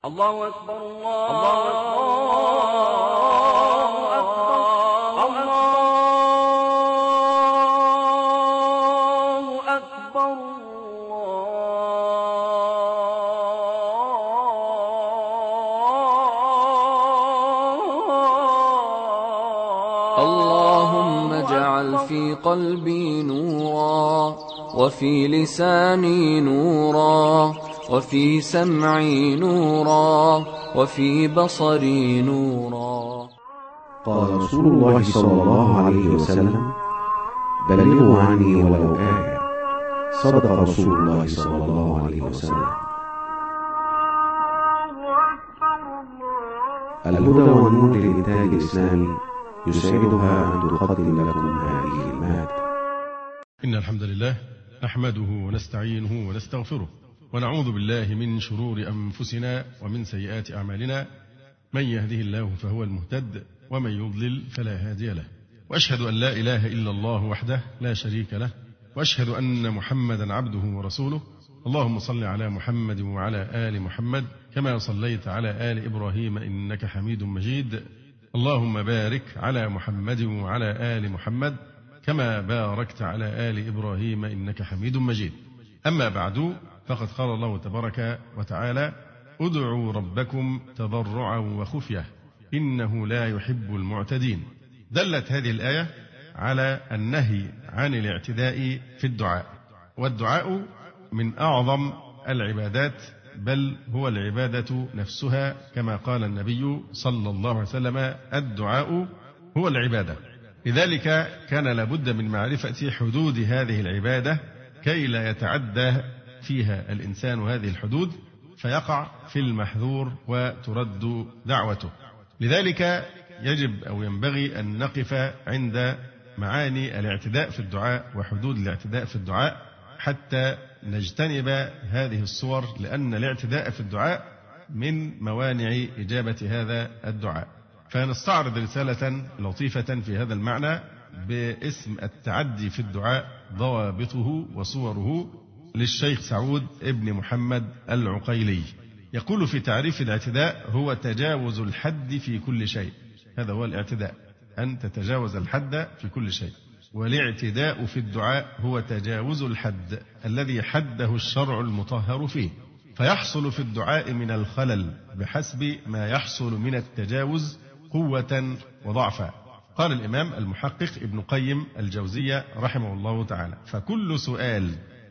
الله أكبر الله أكبر الله أكبر اللهم اجعل في قلبي نورا، وفي لساني نورا، وفي سمعي نورا، وفي بصري نورا. قال رسول الله صلى الله عليه وسلم: بلغوا عني ولو آية. صدق رسول الله صلى الله عليه وسلم. الهدى والنور للإنتاج الإسلامي يسعدها أن تقدم لكم هذه المادة. إن الحمد لله نحمده ونستعينه ونستغفره، ونعوذ بالله من شرور أنفسنا ومن سيئات أعمالنا. من يهده الله فهو المهتد، ومن يضلل فلا هادي له. وأشهد أن لا إله إلا الله وحده لا شريك له، وأشهد أن محمدا عبده ورسوله. اللهم صل على محمد وعلى آل محمد كما صليت على آل إبراهيم إنك حميد مجيد. اللهم بارك على محمد وعلى آل محمد كما باركت على آل إبراهيم إنك حميد مجيد. أما بعد، فقد قال الله تبارك وتعالى: ادعوا ربكم تضرعا وخفية إنه لا يحب المعتدين. دلت هذه الآية على النهي عن الاعتداء في الدعاء، والدعاء من أعظم العبادات، بل هو العبادة نفسها، كما قال النبي صلى الله عليه وسلم: الدعاء هو العبادة. لذلك كان لابد من معرفة حدود هذه العبادة كي لا يتعدى فيها الإنسان هذه الحدود فيقع في المحذور وترد دعوته. لذلك يجب أو ينبغي أن نقف عند معاني الاعتداء في الدعاء وحدود الاعتداء في الدعاء حتى نجتنب هذه الصور، لأن الاعتداء في الدعاء من موانع إجابة هذا الدعاء. فنستعرض رسالة لطيفة في هذا المعنى باسم التعدي في الدعاء، ضوابطه وصوره، للشيخ سعود ابن محمد العقيلي. يقول في تعريف الاعتداء: هو تجاوز الحد في كل شيء. هذا هو الاعتداء، أن تتجاوز الحد في كل شيء. والاعتداء في الدعاء هو تجاوز الحد الذي حده الشرع المطهر فيه، فيحصل في الدعاء من الخلل بحسب ما يحصل من التجاوز قوة وضعفا. قال الإمام المحقق ابن قيم الجوزية رحمه الله تعالى: فكل سؤال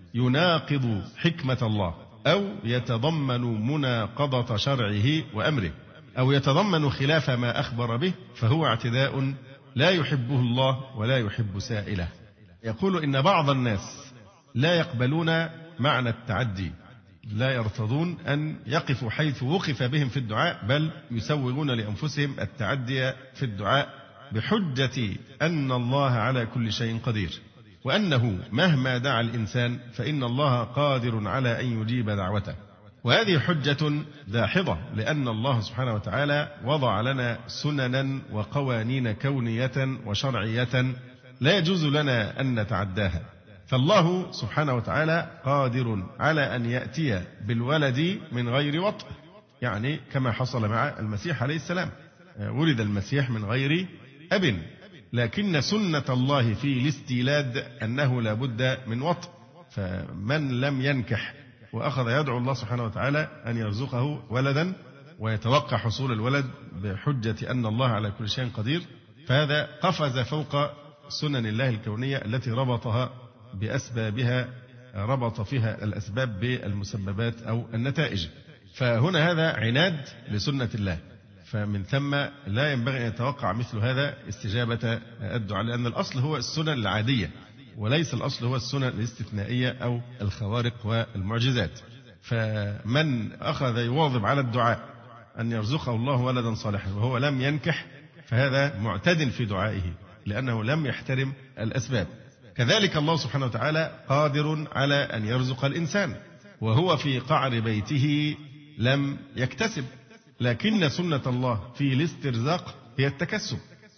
يناقض حكمة الله، أو يتضمن مناقضة شرعه وأمره، أو يتضمن خلاف ما أخبر به، فهو اعتداء لا يحبه الله ولا يحب سائله. يقول: إن بعض الناس لا يقبلون معنى التعدي، لا يرتضون أن يقفوا حيث وقف بهم في الدعاء، بل يسوغون لأنفسهم التعدي في الدعاء بحجة أن الله على كل شيء قدير، وأنه مهما دعا الإنسان فإن الله قادر على أن يجيب دعوته. وهذه حجة داحضة، لأن الله سبحانه وتعالى وضع لنا سننا وقوانين كونية وشرعية لا يجوز لنا أن نتعداها. فالله سبحانه وتعالى قادر على أن يأتي بالولد من غير وطء، يعني كما حصل مع المسيح عليه السلام، ولد المسيح من غير أب، لكن سنة الله في الاستيلاد أنه لا بد من وطء. فمن لم ينكح وأخذ يدعو الله سبحانه وتعالى أن يرزقه ولدا ويتوقع حصول الولد بحجة أن الله على كل شيء قدير، فهذا قفز فوق سنن الله الكونية التي ربطها بأسبابها، ربط فيها الأسباب بالمسببات أو النتائج. فهنا هذا عناد لسنة الله، فمن ثم لا ينبغي أن يتوقع مثل هذا استجابة الدعاء، لأن الأصل هو السنن العادية، وليس الأصل هو السنن الاستثنائية أو الخوارق والمعجزات. فمن أخذ يواظب على الدعاء أن يرزقه الله ولدا صالحا وهو لم ينكح، فهذا معتد في دعائه، لأنه لم يحترم الأسباب. كذلك الله سبحانه وتعالى قادر على أن يرزق الإنسان وهو في قعر بيته لم يكتسب، لكن سنة الله في الاسترزاق هي التكسب.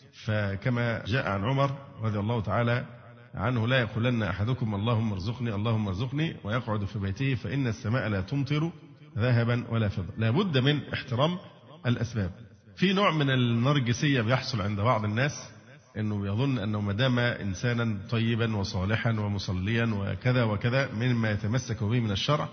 فكما جاء عن عمر رضي الله تعالى عنه: لا يقولن أحدكم اللهم ارزقني اللهم ارزقني ويقعد في بيته فإن السماء لا تمطر ذهبا ولا فضة. لابد من احترام الأسباب. في نوع من النرجسية بيحصل عند بعض الناس، أنه يظن أنه ما دام إنسانا طيبا وصالحا ومصليا وكذا وكذا مما يتمسك به من الشرع،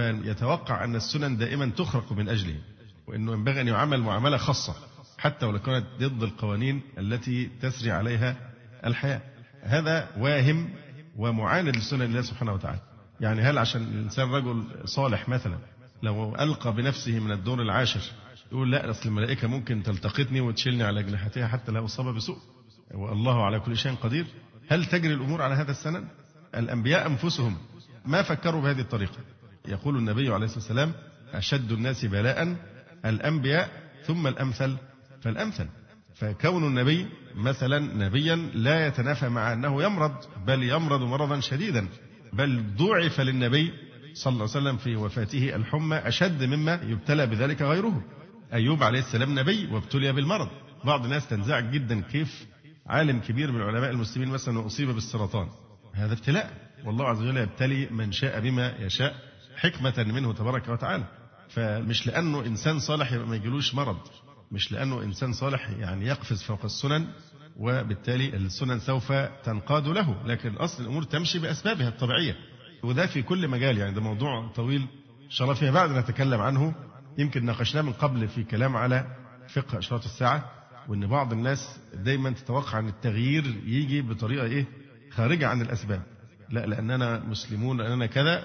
فيتوقع أن السنن دائما تخرق من أجله، وأنه ينبغي أن يعامل معاملة خاصة حتى ولو كانت ضد القوانين التي تسري عليها الحياة. هذا واهم ومعاند لسنن الله سبحانه وتعالى. يعني هل عشان الإنسان رجل صالح مثلا لو ألقى بنفسه من الدور العاشر يقول لا أصل الملائكة ممكن تلتقطني وتشيلني على جناحتها حتى لا أصاب بسوء والله على كل شيء قدير؟ هل تجري الأمور على هذا السند؟ الأنبياء أنفسهم ما فكروا بهذه الطريقة. يقول النبي عليه الصلاة والسلام أشد الناس بلاء الأنبياء ثم الأمثل فالأمثل. فكون النبي مثلا نبيا لا يتنافى مع أنه يمرض، بل يمرض مرضا شديدا، بل ضعف للنبي صلى الله عليه وسلم في وفاته الحمى أشد مما يبتلى بذلك غيره. أيوب عليه السلام نبي وابتلي بالمرض. بعض الناس تنزعج جدا كيف عالم كبير من علماء المسلمين مثلا أصيب بالسرطان. هذا ابتلاء، والله عز وجل يبتلي من شاء بما يشاء حكمة منه تبارك وتعالى. فمش لأنه إنسان صالح يبقى ما يجيلوش مرض، مش لأنه إنسان صالح يعني يقفز فوق السنن وبالتالي السنن سوف تنقاد له، لكن أصل الأمور تمشي بأسبابها الطبيعية. وده في كل مجال، يعني ده موضوع طويل إن شاء الله فيما بعد نتكلم عنه. يمكن ناقشناه من قبل في كلام على فقه أشراط الساعة، وأن بعض الناس دايما تتوقع أن التغيير يجي بطريقة خارجة عن الأسباب. لا، لأننا مسلمون لأننا كذا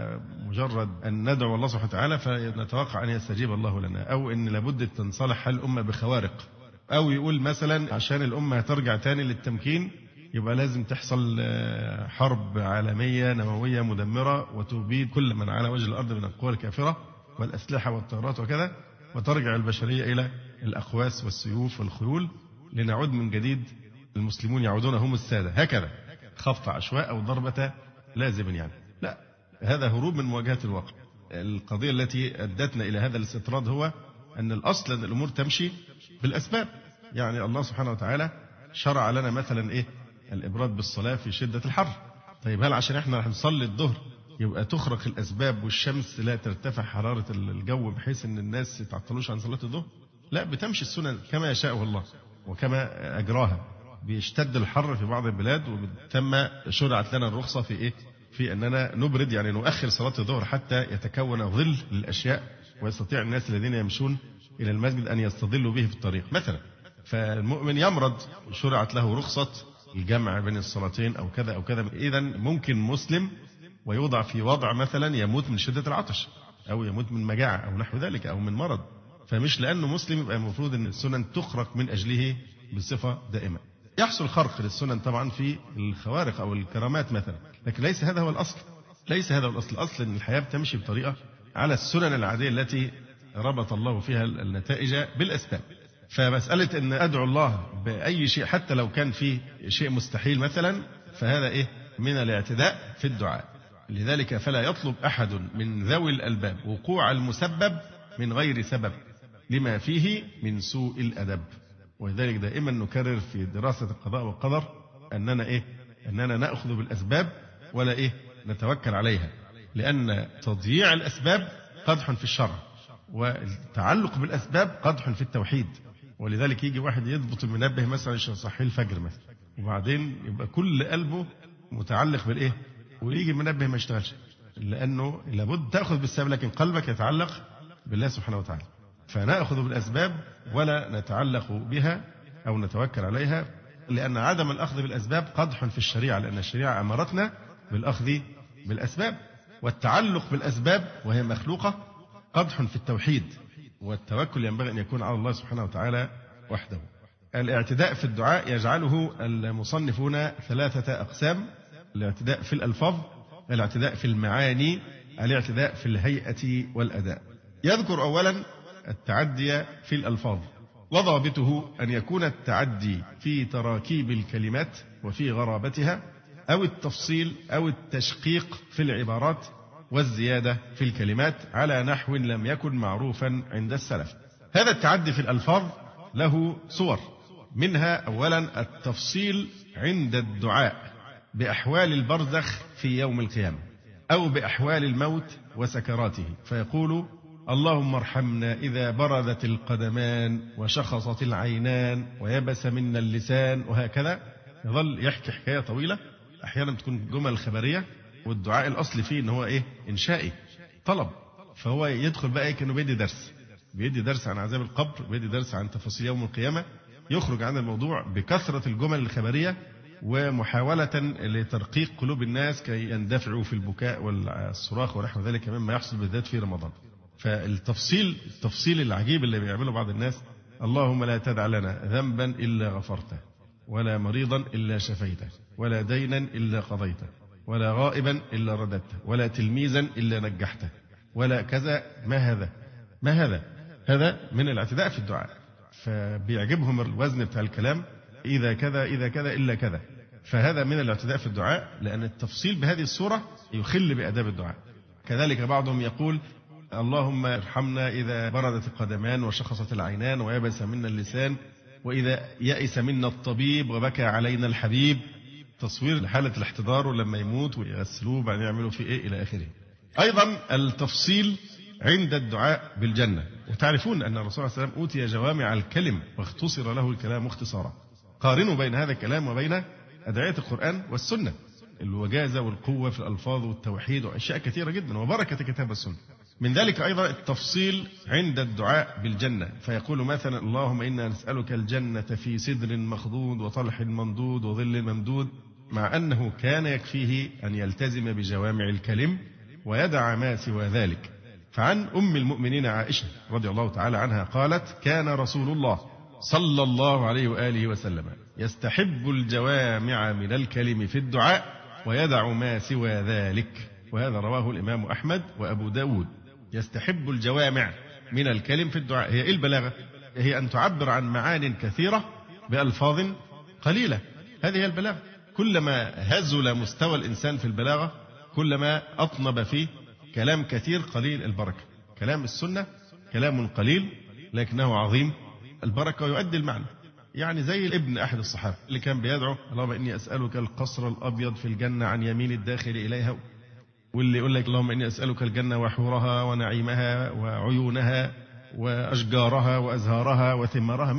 فمجرد أن ندعو الله سبحانه وتعالى فنتوقع أن يستجيب الله لنا، أو أن لابد تنصلح الأمة بخوارق، أو يقول مثلا عشان الأمة ترجع تاني للتمكين يبقى لازم تحصل حرب عالمية نووية مدمرة وتبيد كل من على وجه الأرض من القوى الكافرة والأسلحة والطائرات وكذا، وترجع البشرية إلى الأقواس والسيوف والخيول لنعود من جديد المسلمون يعودون هم السادة، هكذا خبط عشواء أو ضربة لازم يعني. لا، هذا هروب من مواجهة الواقع. القضية التي أدتنا إلى هذا الاستطراد هو أن الأصل أن الأمور تمشي بالأسباب. يعني الله سبحانه وتعالى شرع لنا مثلا الإبراد بالصلاة في شدة الحر. طيب هل عشان احنا هنصلي الظهر يبقى تخرق الأسباب والشمس لا ترتفع حرارة الجو بحيث أن الناس يتعطلوش عن صلاة الظهر؟ لا، بتمشي السنن كما يشاء الله وكما أجراها. بيشتد الحر في بعض البلاد وتم شرعت لنا الرخصة في أننا نبرد، يعني نؤخر صلاة الظهر حتى يتكون ظل للأشياء ويستطيع الناس الذين يمشون إلى المسجد أن يستظلوا به في الطريق مثلا. فالمؤمن يمرض شرعت له رخصة الجمع بين الصلاتين أو كذا أو كذا. إذا ممكن مسلم ويوضع في وضع مثلا يموت من شدة العطش أو يموت من مجاعة أو نحو ذلك أو من مرض، فمش لأنه مسلم يبقى المفروض أن السنن تخرق من أجله بصفة دائمة. يحصل خرق للسنن طبعا في الخوارق أو الكرامات مثلا، لكن ليس هذا هو الأصل. ليس هذا هو الأصل. الأصل أن الحياة بتمشي بطريقة على السنن العادية التي ربط الله فيها النتائج بالأسباب. فمسألة أن أدعو الله بأي شيء حتى لو كان فيه شيء مستحيل مثلا، فهذا من الاعتداء في الدعاء. لذلك فلا يطلب أحد من ذوي الألباب وقوع المسبب من غير سبب لما فيه من سوء الأدب. ولذلك دائما نكرر في دراسة القضاء والقدر أننا نأخذ بالأسباب ولا نتوكل عليها، لأن تضييع الأسباب قدح في الشرع، والتعلق بالأسباب قدح في التوحيد. ولذلك يجي واحد يضبط المنبه مثلا عشان يصحي الفجر مثلا، وبعدين يبقى كل قلبه متعلق ويجي المنبه ما يشتغلش، لأنه لابد تأخذ بالسبب لكن قلبك يتعلق بالله سبحانه وتعالى. فنأخذ بالأسباب ولا نتعلق بها أو نتوكل عليها، لأن عدم الأخذ بالأسباب قدح في الشريعة، لأن الشريعة أمرتنا بالأخذ بالأسباب. والتعلق بالأسباب وهي مخلوقة قدح في التوحيد، والتوكل ينبغي أن يكون على الله سبحانه وتعالى وحده. الاعتداء في الدعاء يجعله المصنفون 3 أقسام: الاعتداء في الألفاظ، الاعتداء في المعاني، الاعتداء في الهيئة والأداء. يذكر أولا التعدي في الألفاظ، وضابطه أن يكون التعدي في تراكيب الكلمات وفي غرابتها، أو التفصيل أو التشقيق في العبارات، والزيادة في الكلمات على نحو لم يكن معروفا عند السلف. هذا التعدي في الألفاظ له صور، منها أولا التفصيل عند الدعاء بأحوال البرزخ في يوم القيامة، أو بأحوال الموت وسكراته، فيقول اللهم ارحمنا إذا بردت القدمان وشخصت العينان ويبس منا اللسان، وهكذا يظل يحكي حكاية طويلة. أحيانا تكون جمل خبرية، والدعاء الأصل فيه إن هو إنشائي، طلب. فهو يدخل بقى كأنه بيدي درس عن عذاب القبر، بيدي درس عن تفاصيل يوم القيامة، يخرج عن الموضوع بكثرة الجمل الخبرية ومحاولة لترقيق قلوب الناس كي يندفعوا في البكاء والصراخ ونحو ذلك مما يحصل بالذات في رمضان. التفصيل العجيب اللي بيعمله بعض الناس: اللهم لا تدع لنا ذنبا إلا غفرته، ولا مريضا إلا شفيته، ولا دينا إلا قضيته، ولا غائبا إلا رددته، ولا تلميذا إلا نجحته، ولا كذا. ما هذا من الاعتداء في الدعاء. فبيعجبهم الوزن بتاع الكلام، إذا كذا إلا كذا. فهذا من الاعتداء في الدعاء، لأن التفصيل بهذه الصورة يخل بآداب الدعاء. كذلك بعضهم يقول: اللهم ارحمنا إذا بردت القدمان وشخصت العينان ويبس منا اللسان، وإذا يئس منا الطبيب وبكى علينا الحبيب. تصوير لحالة الاحتضار ولما يموت ويغسلوه بعدين يعملوا فيه إلى آخره. أيضا التفصيل عند الدعاء بالجنة. وتعرفون أن الرسول صلى الله عليه وسلم أوتي جوامع الكلم واختصر له الكلام اختصارا. قارنوا بين هذا الكلام وبين أدعية القرآن والسنة، الوجازة والقوة في الألفاظ والتوحيد وأشياء كثيرة جدا، وبركة كتاب السنة. من ذلك أيضا التفصيل عند الدعاء بالجنة، فيقول مثلا: اللهم إنا نسألك الجنة في سدر مخضود وطلح ممدود وظل ممدود، مع أنه كان يكفيه أن يلتزم بجوامع الكلم ويدع ما سوى ذلك. فعن أم المؤمنين عائشة رضي الله تعالى عنها قالت: كان رسول الله صلى الله عليه وآله وسلم يستحب الجوامع من الكلم في الدعاء ويدع ما سوى ذلك. وهذا رواه الإمام أحمد وأبو داود. يستحب الجوامع من الكلم في الدعاء. هي إيه البلاغة؟ هي أن تعبر عن معان كثيرة بألفاظ قليلة. هذه هي البلاغة. كلما هزل مستوى الإنسان في البلاغة كلما أطنب فيه كلام كثير قليل البركة. كلام السنة كلام قليل لكنه عظيم البركة ويؤدي المعنى. يعني زي ابن أحد الصحابة اللي كان بيدعو: اللهم إني أسألك القصر الأبيض في الجنة عن يمين الداخل إليها. واللي يقول لك: اللهم إني أسألك الجنة وحورها ونعيمها وعيونها وأشجارها وأزهارها وثمارها.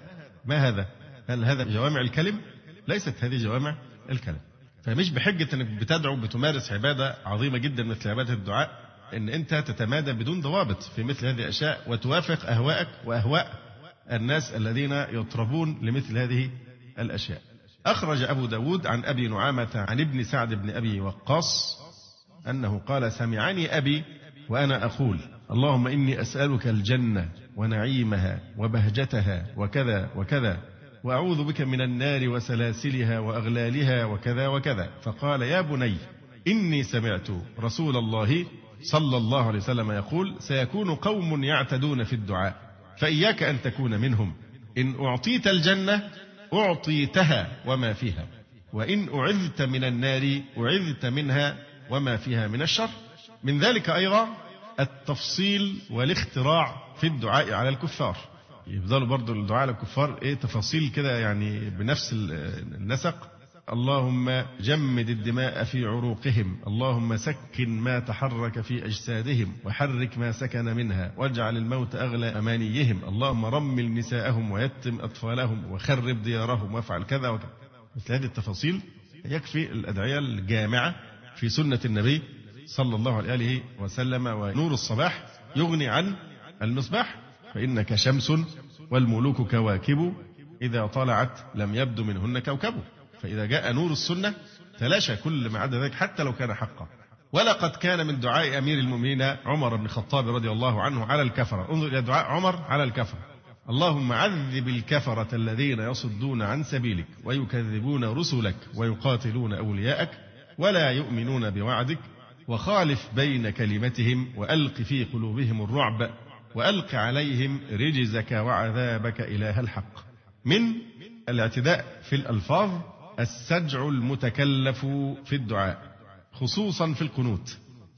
ما هذا؟ هل هذا جوامع الكلم؟ ليست هذه جوامع الكلم. فمش بحجة أنك بتدعو بتمارس عبادة عظيمة جدا مثل عبادة الدعاء أن أنت تتمادى بدون ضوابط في مثل هذه الأشياء وتوافق أهواءك وأهواء الناس الذين يطربون لمثل هذه الأشياء. أخرج أبو داود عن أبي نعامة عن ابن سعد بن أبي وقاص أنه قال: سمعني أبي وأنا أقول: اللهم إني أسألك الجنة ونعيمها وبهجتها وكذا وكذا، وأعوذ بك من النار وسلاسلها وأغلالها وكذا وكذا. فقال: يا بني إني سمعت رسول الله صلى الله عليه وسلم يقول: سيكون قوم يعتدون في الدعاء، فإياك أن تكون منهم. إن أعطيت الجنة أعطيتها وما فيها، وإن أعذت من النار أعذت منها وما فيها من الشر. من ذلك أيضا التفصيل والاختراع في الدعاء على الكفار. يفضلوا برضو الدعاء على الكفار تفاصيل كده يعني بنفس النسق: اللهم جمد الدماء في عروقهم، اللهم سكن ما تحرك في أجسادهم وحرك ما سكن منها، واجعل الموت أغلى أمانيهم، اللهم رمل نساءهم ويتم أطفالهم وخرب ديارهم وافعل كذا وكذا. مثل هذه التفاصيل يكفي الأدعية الجامعة في سنة النبي صلى الله عليه وسلم. ونور الصباح يغني عن المصباح، فإنك شمس والملوك كواكب، إذا طلعت لم يبدو منهن كوكب. فإذا جاء نور السنة تلاشى كل ما عدا ذلك حتى لو كان حقا. ولقد كان من دعاء أمير المؤمنين عمر بن الخطاب رضي الله عنه على الكفرة. انظر إلى دعاء عمر على الكفرة: اللهم عذب الكفرة الذين يصدون عن سبيلك ويكذبون رسلك ويقاتلون أولياءك ولا يؤمنون بوعدك، وخالف بين كلمتهم وألق في قلوبهم الرعب وألق عليهم رجزك وعذابك إله الحق. من الاعتداء في الألفاظ السجع المتكلف في الدعاء خصوصا في القنوت،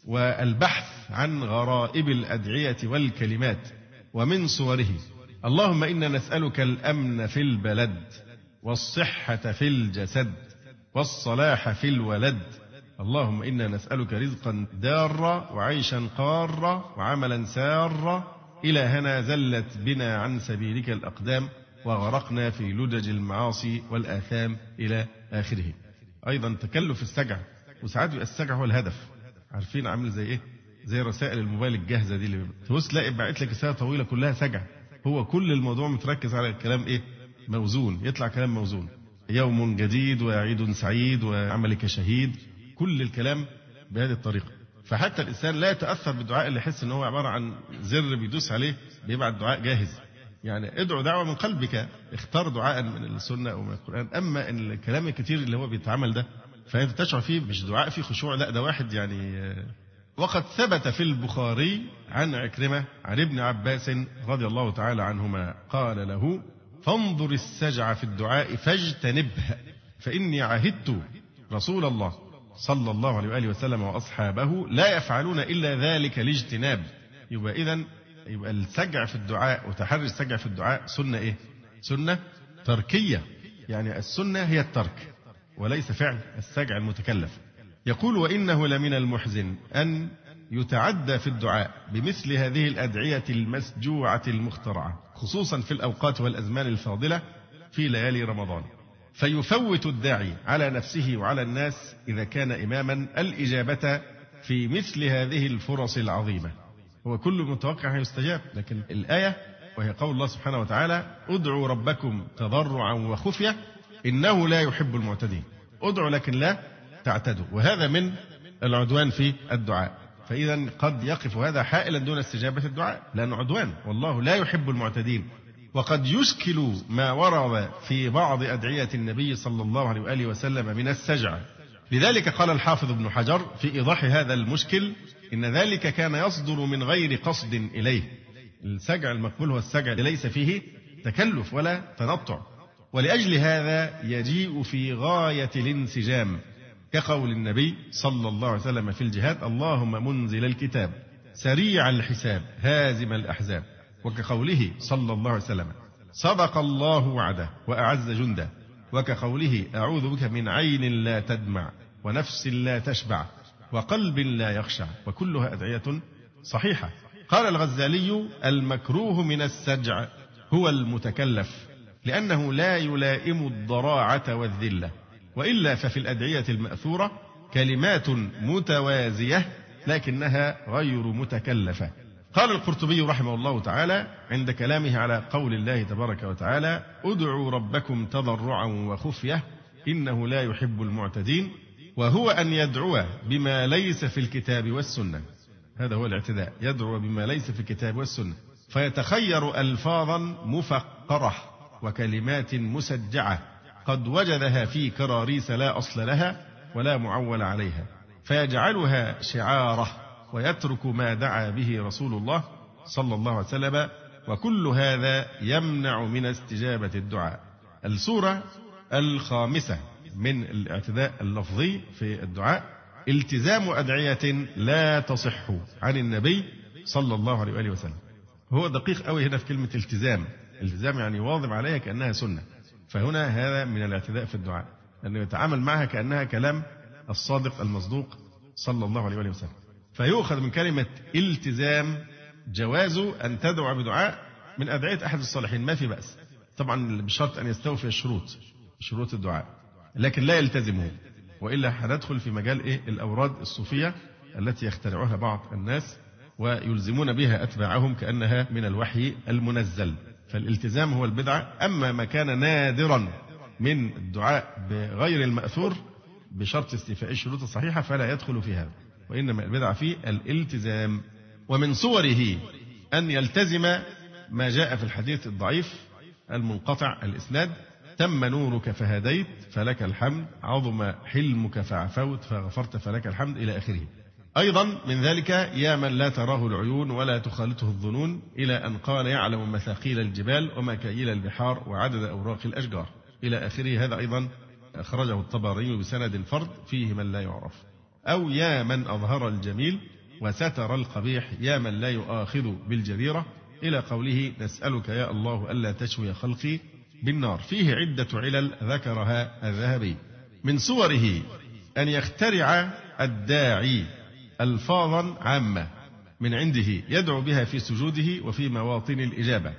والبحث عن غرائب الأدعية والكلمات. ومن صوره: اللهم إنا نسألك الأمن في البلد والصحة في الجسد والصلاح في الولد اللهم إنا نسألك رزقا دارا وعيشا قارا وعملا سارا إلهنا زلت بنا عن سبيلك الأقدام وغرقنا في لجج المعاصي والآثام إلى آخره. أيضا تكلف السجع، وساعات بيبقى السجع هو الهدف. عارفين عامل زي إيه؟ زي رسائل الموبايل الجاهزة دي اللي تبص تلاقي باعت لك رسالة طويلة كلها سجع. هو كل الموضوع متركز على الكلام إيه؟ موزون، يطلع كلام موزون. يوم جديد وعيد سعيد وعملك شهيد، كل الكلام بهذه الطريقة. فحتى الإنسان لا يتأثر بالدعاء اللي يحس إن هو عبارة عن زر بيدوس عليه بيبعت دعاء جاهز. يعني ادعو دعوة من قلبك، اختار دعاء من السنة أو من القرآن. أما إن الكلام الكتير اللي هو بيتعمل ده فأنت تشعر فيه مش دعاء فيه خشوع، لا ده واحد يعني. وقد ثبت في البخاري عن عكرمة عن ابن عباس رضي الله تعالى عنهما قال له: فانظر السجع في الدعاء فاجتنبه، فإني عهدت رسول الله صلى الله عليه وآله وسلم وأصحابه لا يفعلون إلا ذلك الاجتناب. يبقى السجع في الدعاء وتحري السجع في الدعاء سنة إيه؟ سنة تركية، يعني السنة هي الترك وليس فعل السجع المتكلف. يقول: وإنه لمن المحزن أن يتعدى في الدعاء بمثل هذه الأدعية المسجوعة المخترعة، خصوصا في الأوقات والأزمان الفاضلة في ليالي رمضان، فيفوت الداعي على نفسه وعلى الناس إذا كان إماما الإجابة في مثل هذه الفرص العظيمة. هو كل متوقع يستجاب، لكن الآية وهي قول الله سبحانه وتعالى: ادعوا ربكم تضرعا وخفية إنه لا يحب المعتدين. ادعوا لكن لا تعتدوا، وهذا من العدوان في الدعاء. فإذا قد يقف هذا حائلا دون استجابة الدعاء لأنه عدوان، والله لا يحب المعتدين. وقد يشكل ما ورد في بعض أدعية النبي صلى الله عليه وآله وسلم من السجع. لذلك قال الحافظ ابن حجر في إيضاح هذا المشكل: إن ذلك كان يصدر من غير قصد إليه. السجع المقبول هو السجع ليس فيه تكلف ولا تنطع، ولأجل هذا يجيء في غاية الانسجام، كقول النبي صلى الله عليه وسلم في الجهاد: اللهم منزل الكتاب سريع الحساب هازم الأحزاب، وكقوله صلى الله عليه وسلم: صدق الله وعده وأعز جنده، وكقوله: أعوذ بك من عين لا تدمع ونفس لا تشبع وقلب لا يخشع، وكلها أدعية صحيحة. قال الغزالي: المكروه من السجع هو المتكلف، لأنه لا يلائم الضراعة والذلة، وإلا ففي الأدعية المأثورة كلمات متوازية لكنها غير متكلفة. قال القرطبي رحمه الله تعالى عند كلامه على قول الله تبارك وتعالى: ادعوا ربكم تضرعا وخفية إنه لا يحب المعتدين، وهو أن يدعو بما ليس في الكتاب والسنة. هذا هو الاعتداء، يدعو بما ليس في الكتاب والسنة، فيتخير ألفاظا مفقرة وكلمات مسجعة قد وجدها في كراريس لا أصل لها ولا معول عليها، فيجعلها شعاره ويترك ما دعا به رسول الله صلى الله عليه وسلم، وكل هذا يمنع من استجابة الدعاء. الصورة الخامسة من الاعتداء اللفظي في الدعاء: التزام أدعية لا تصح عن النبي صلى الله عليه وآله وسلم. هو دقيق قوي هنا في كلمة التزام. التزام يعني واظب عليها كأنها سنة، فهنا هذا من الاعتداء في الدعاء، أنه يتعامل معها كأنها كلام الصادق المصدوق صلى الله عليه وآله وسلم. فيؤخذ من كلمة التزام جواز أن تدعو بدعاء من أدعية أحد الصالحين، ما في بأس، طبعا بشرط أن يستوفي شروط الدعاء، لكن لا يلتزمه، وإلا هندخل في مجال الأوراد الصوفية التي يخترعها بعض الناس ويلزمون بها أتباعهم كأنها من الوحي المنزل. فالالتزام هو البدعة. أما ما كان نادرا من الدعاء بغير المأثور بشرط استيفاء الشروط الصحيحة فلا يدخل في هذا، وإنما البدعة في الالتزام. ومن صوره أن يلتزم ما جاء في الحديث الضعيف المنقطع الإسناد: تم نورك فهديت فلك الحمد، عظم حلمك فعفوت فغفرت فلك الحمد، إلى آخره. أيضا من ذلك: يا من لا تراه العيون ولا تخالطه الظنون، إلى أن قال: يعلم مثاقيل الجبال ومكاييل البحار وعدد أوراق الأشجار، إلى آخره. هذا أيضا أخرجه الطبراني بسند فرد فيه من لا يعرف. أو: يا من أظهر الجميل وستر القبيح، يا من لا يؤاخذ بالجريرة، إلى قوله: نسألك يا الله ألا تشوي خلقي بالنار. فيه عدة علل ذكرها الذهبي. من صوره أن يخترع الداعي ألفاظا عامة من عنده يدعو بها في سجوده وفي مواطن الإجابة،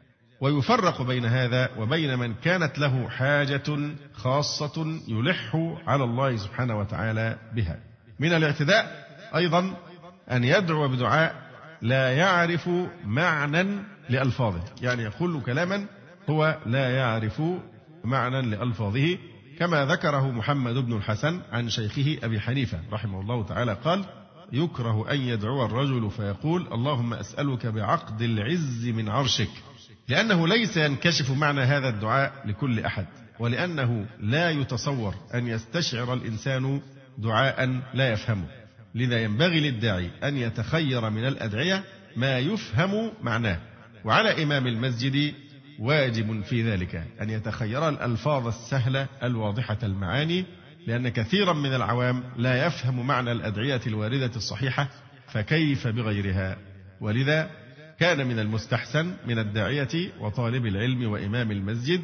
ويفرق بين هذا وبين من كانت له حاجة خاصة يلح على الله سبحانه وتعالى بها. من الاعتداء أيضا أن يدعو بدعاء لا يعرف معنى لألفاظه، يعني يقول كلاما هو لا يعرف معنى لألفاظه، كما ذكره محمد بن الحسن عن شيخه أبي حنيفة رحمه الله تعالى قال: يكره أن يدعو الرجل فيقول اللهم أسألك بعقد العز من عرشك، لأنه ليس ينكشف معنى هذا الدعاء لكل أحد، ولأنه لا يتصور أن يستشعر الإنسان دعاء لا يفهمه، لذا ينبغي للداعي أن يتخير من الأدعية ما يفهم معناه، وعلى إمام المسجد واجب في ذلك أن يتخير الألفاظ السهلة الواضحة المعاني، لأن كثيرا من العوام لا يفهم معنى الأدعية الواردة الصحيحة، فكيف بغيرها؟ ولذا كان من المستحسن من الداعية وطالب العلم وإمام المسجد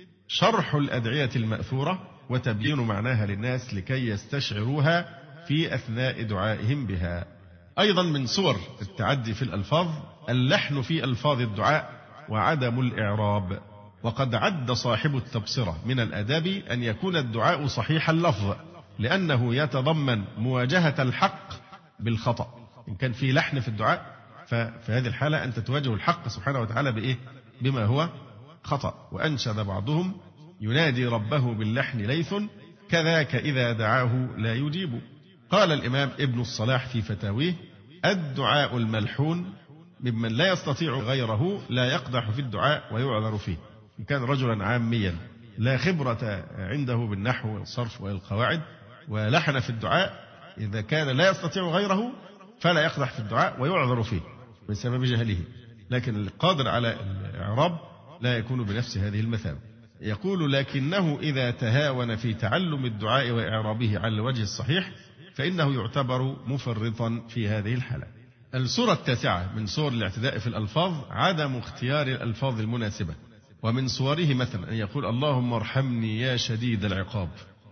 شرح الأدعية المأثورة وتبيين معناها للناس لكي يستشعروها في أثناء دعائهم بها. أيضا من صور التعدي في الألفاظ اللحن في ألفاظ الدعاء وعدم الإعراب، وقد عد صاحب التبصرة من الآداب أن يكون الدعاء صحيح اللفظ، لأنه يتضمن مواجهة الحق بالخطأ. إن كان في لحن في الدعاء ففي هذه الحالة أنت تواجه الحق سبحانه وتعالى بإيه؟ بما هو خطأ. وأنشد بعضهم ينادي ربه باللحن ليث كذاك إذا دعاه لا يجيب. قال الإمام ابن الصلاح في فتاويه: الدعاء الملحون ممن لا يستطيع غيره لا يقدح في الدعاء ويعذر فيه. إن كان رجلا عاميا لا خبرة عنده بالنحو والصرف والقواعد ولحن في الدعاء، إذا كان لا يستطيع غيره فلا يقدح في الدعاء ويعذر فيه بسبب جهله، لكن القادر على الإعراب لا يكون بنفس هذه المثابة. يقول: لكنه إذا تهاون في تعلم الدعاء وإعرابه على الوجه الصحيح فإنه يعتبر مفرطا في هذه الحالة. الصورة التاسعة من صور الاعتداء في الألفاظ عدم اختيار الألفاظ المناسبة، ومن صوره مثلا أن يقول اللهم ارحمني يا شديد العقاب،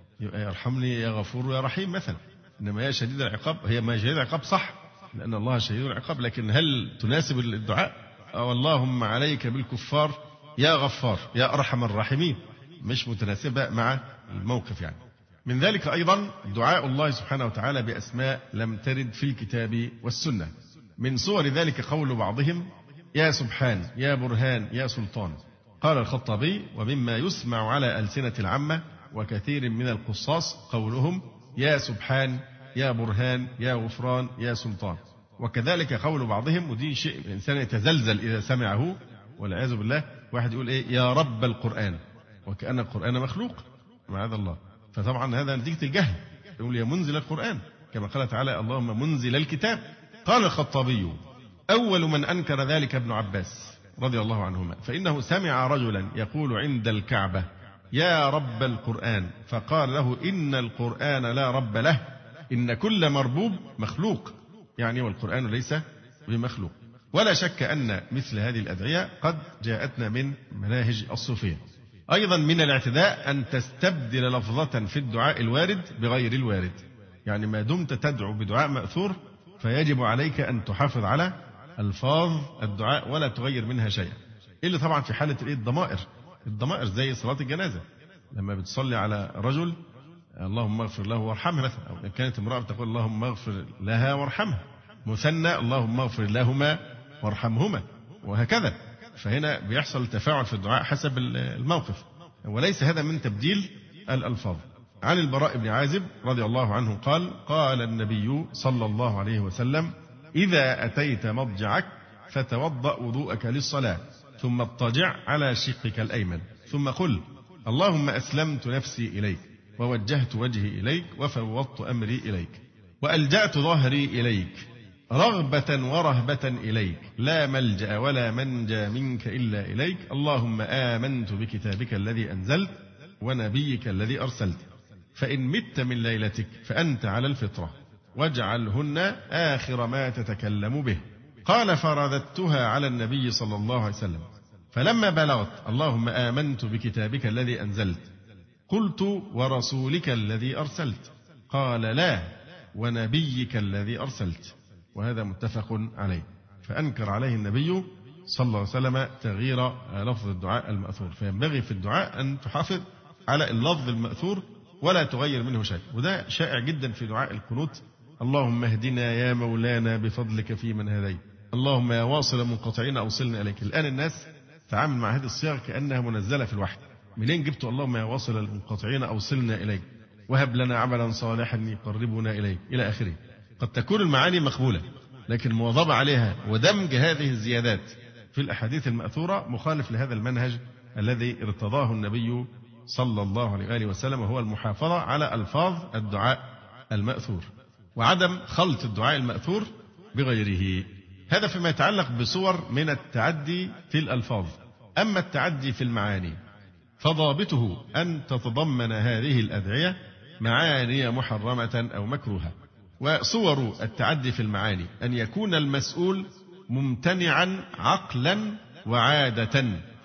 ارحمني يا غفور يا رحيم مثلا، إنما يا شديد العقاب هي ما شديد العقاب صح لأن الله شديد العقاب، لكن هل تناسب الدعاء؟ أو اللهم عليك بالكفار يا غفار يا أرحم الراحمين، مش متناسبة مع الموقف يعني. من ذلك أيضا دعاء الله سبحانه وتعالى بأسماء لم ترد في الكتاب والسنة. من صور ذلك قول بعضهم يا سبحان يا برهان يا سلطان. قال الخطابي: ومما يسمع على ألسنة العامة وكثير من القصاص قولهم يا سبحان يا برهان يا غفران يا سلطان. وكذلك قول بعضهم، ودي شيء الإنسان يتزلزل إذا سمعه والعياذ بالله، واحد يقول إيه يا رب القرآن، وكأن القرآن مخلوق معاذ الله، فطبعا هذا نتيجة الجهل. يقول يا منزل القرآن كما قال تعالى اللهم منزل الكتاب. قال الخطابي: أول من أنكر ذلك ابن عباس رضي الله عنهما، فإنه سمع رجلا يقول عند الكعبة يا رب القرآن، فقال له إن القرآن لا رب له، إن كل مربوب مخلوق، يعني والقرآن ليس بمخلوق. ولا شك أن مثل هذه الأدعية قد جاءتنا من مناهج الصوفية. أيضا من الاعتداء أن تستبدل لفظة في الدعاء الوارد بغير الوارد، يعني ما دمت تدعو بدعاء مأثور فيجب عليك أن تحافظ على ألفاظ الدعاء ولا تغير منها شيئا، إلا طبعا في حالة الضمائر زي صلاة الجنازة، لما بتصلي على رجل اللهم اغفر له وارحمه مثلا، أو إن كانت امرأة تقول اللهم اغفر لها وارحمها، مثنى اللهم اغفر لهما وارحمهما، وهكذا. فهنا بيحصل تفاعل في الدعاء حسب الموقف، وليس هذا من تبديل الألفاظ. عن البراء بن عازب رضي الله عنه قال: قال النبي صلى الله عليه وسلم: إذا أتيت مضجعك فتوضأ وضوءك للصلاة، ثم اضطجع على شقك الأيمن، ثم قل اللهم أسلمت نفسي إليك، ووجهت وجهي إليك، وفوضت أمري إليك، وألجأت ظهري إليك، رغبة ورهبة إليك، لا ملجأ ولا منجى منك إلا إليك، اللهم آمنت بكتابك الذي أنزلت ونبيك الذي أرسلت، فإن مت من ليلتك فأنت على الفطرة، واجعلهن آخر ما تتكلم به. قال: فرددتها على النبي صلى الله عليه وسلم، فلما بلغت اللهم آمنت بكتابك الذي أنزلت قلت ورسولك الذي أرسلت، قال: لا، ونبيك الذي أرسلت. وهذا متفق عليه. فأنكر عليه النبي صلى الله عليه وسلم تغيير لفظ الدعاء المأثور، فينبغي في الدعاء أن تحافظ على اللفظ المأثور ولا تغير منه شيء. وده شائع جدا في دعاء القنوت: اللهم اهدنا يا مولانا بفضلك في من هديت، اللهم يا واصل منقطعين أوصلنا إليك. الآن الناس تعامل مع هذه الصيغ كأنها منزلة في الوحي. منين جبتوا اللهم يا واصل المنقطعين أوصلنا إليك، وهب لنا عملا صالحا يقربنا إليك إلى آخره؟ قد تكون المعاني مقبولة، لكن المواظبة عليها ودمج هذه الزيادات في الأحاديث المأثورة مخالف لهذا المنهج الذي ارتضاه النبي صلى الله عليه وآله وسلم، وهو المحافظة على ألفاظ الدعاء المأثور وعدم خلط الدعاء المأثور بغيره. هذا فيما يتعلق بصور من التعدي في الألفاظ. أما التعدي في المعاني فضابطه أن تتضمن هذه الأدعية معاني محرمة أو مكروهة. وصور التعدي في المعاني أن يكون المسؤول ممتنعا عقلا وعادة،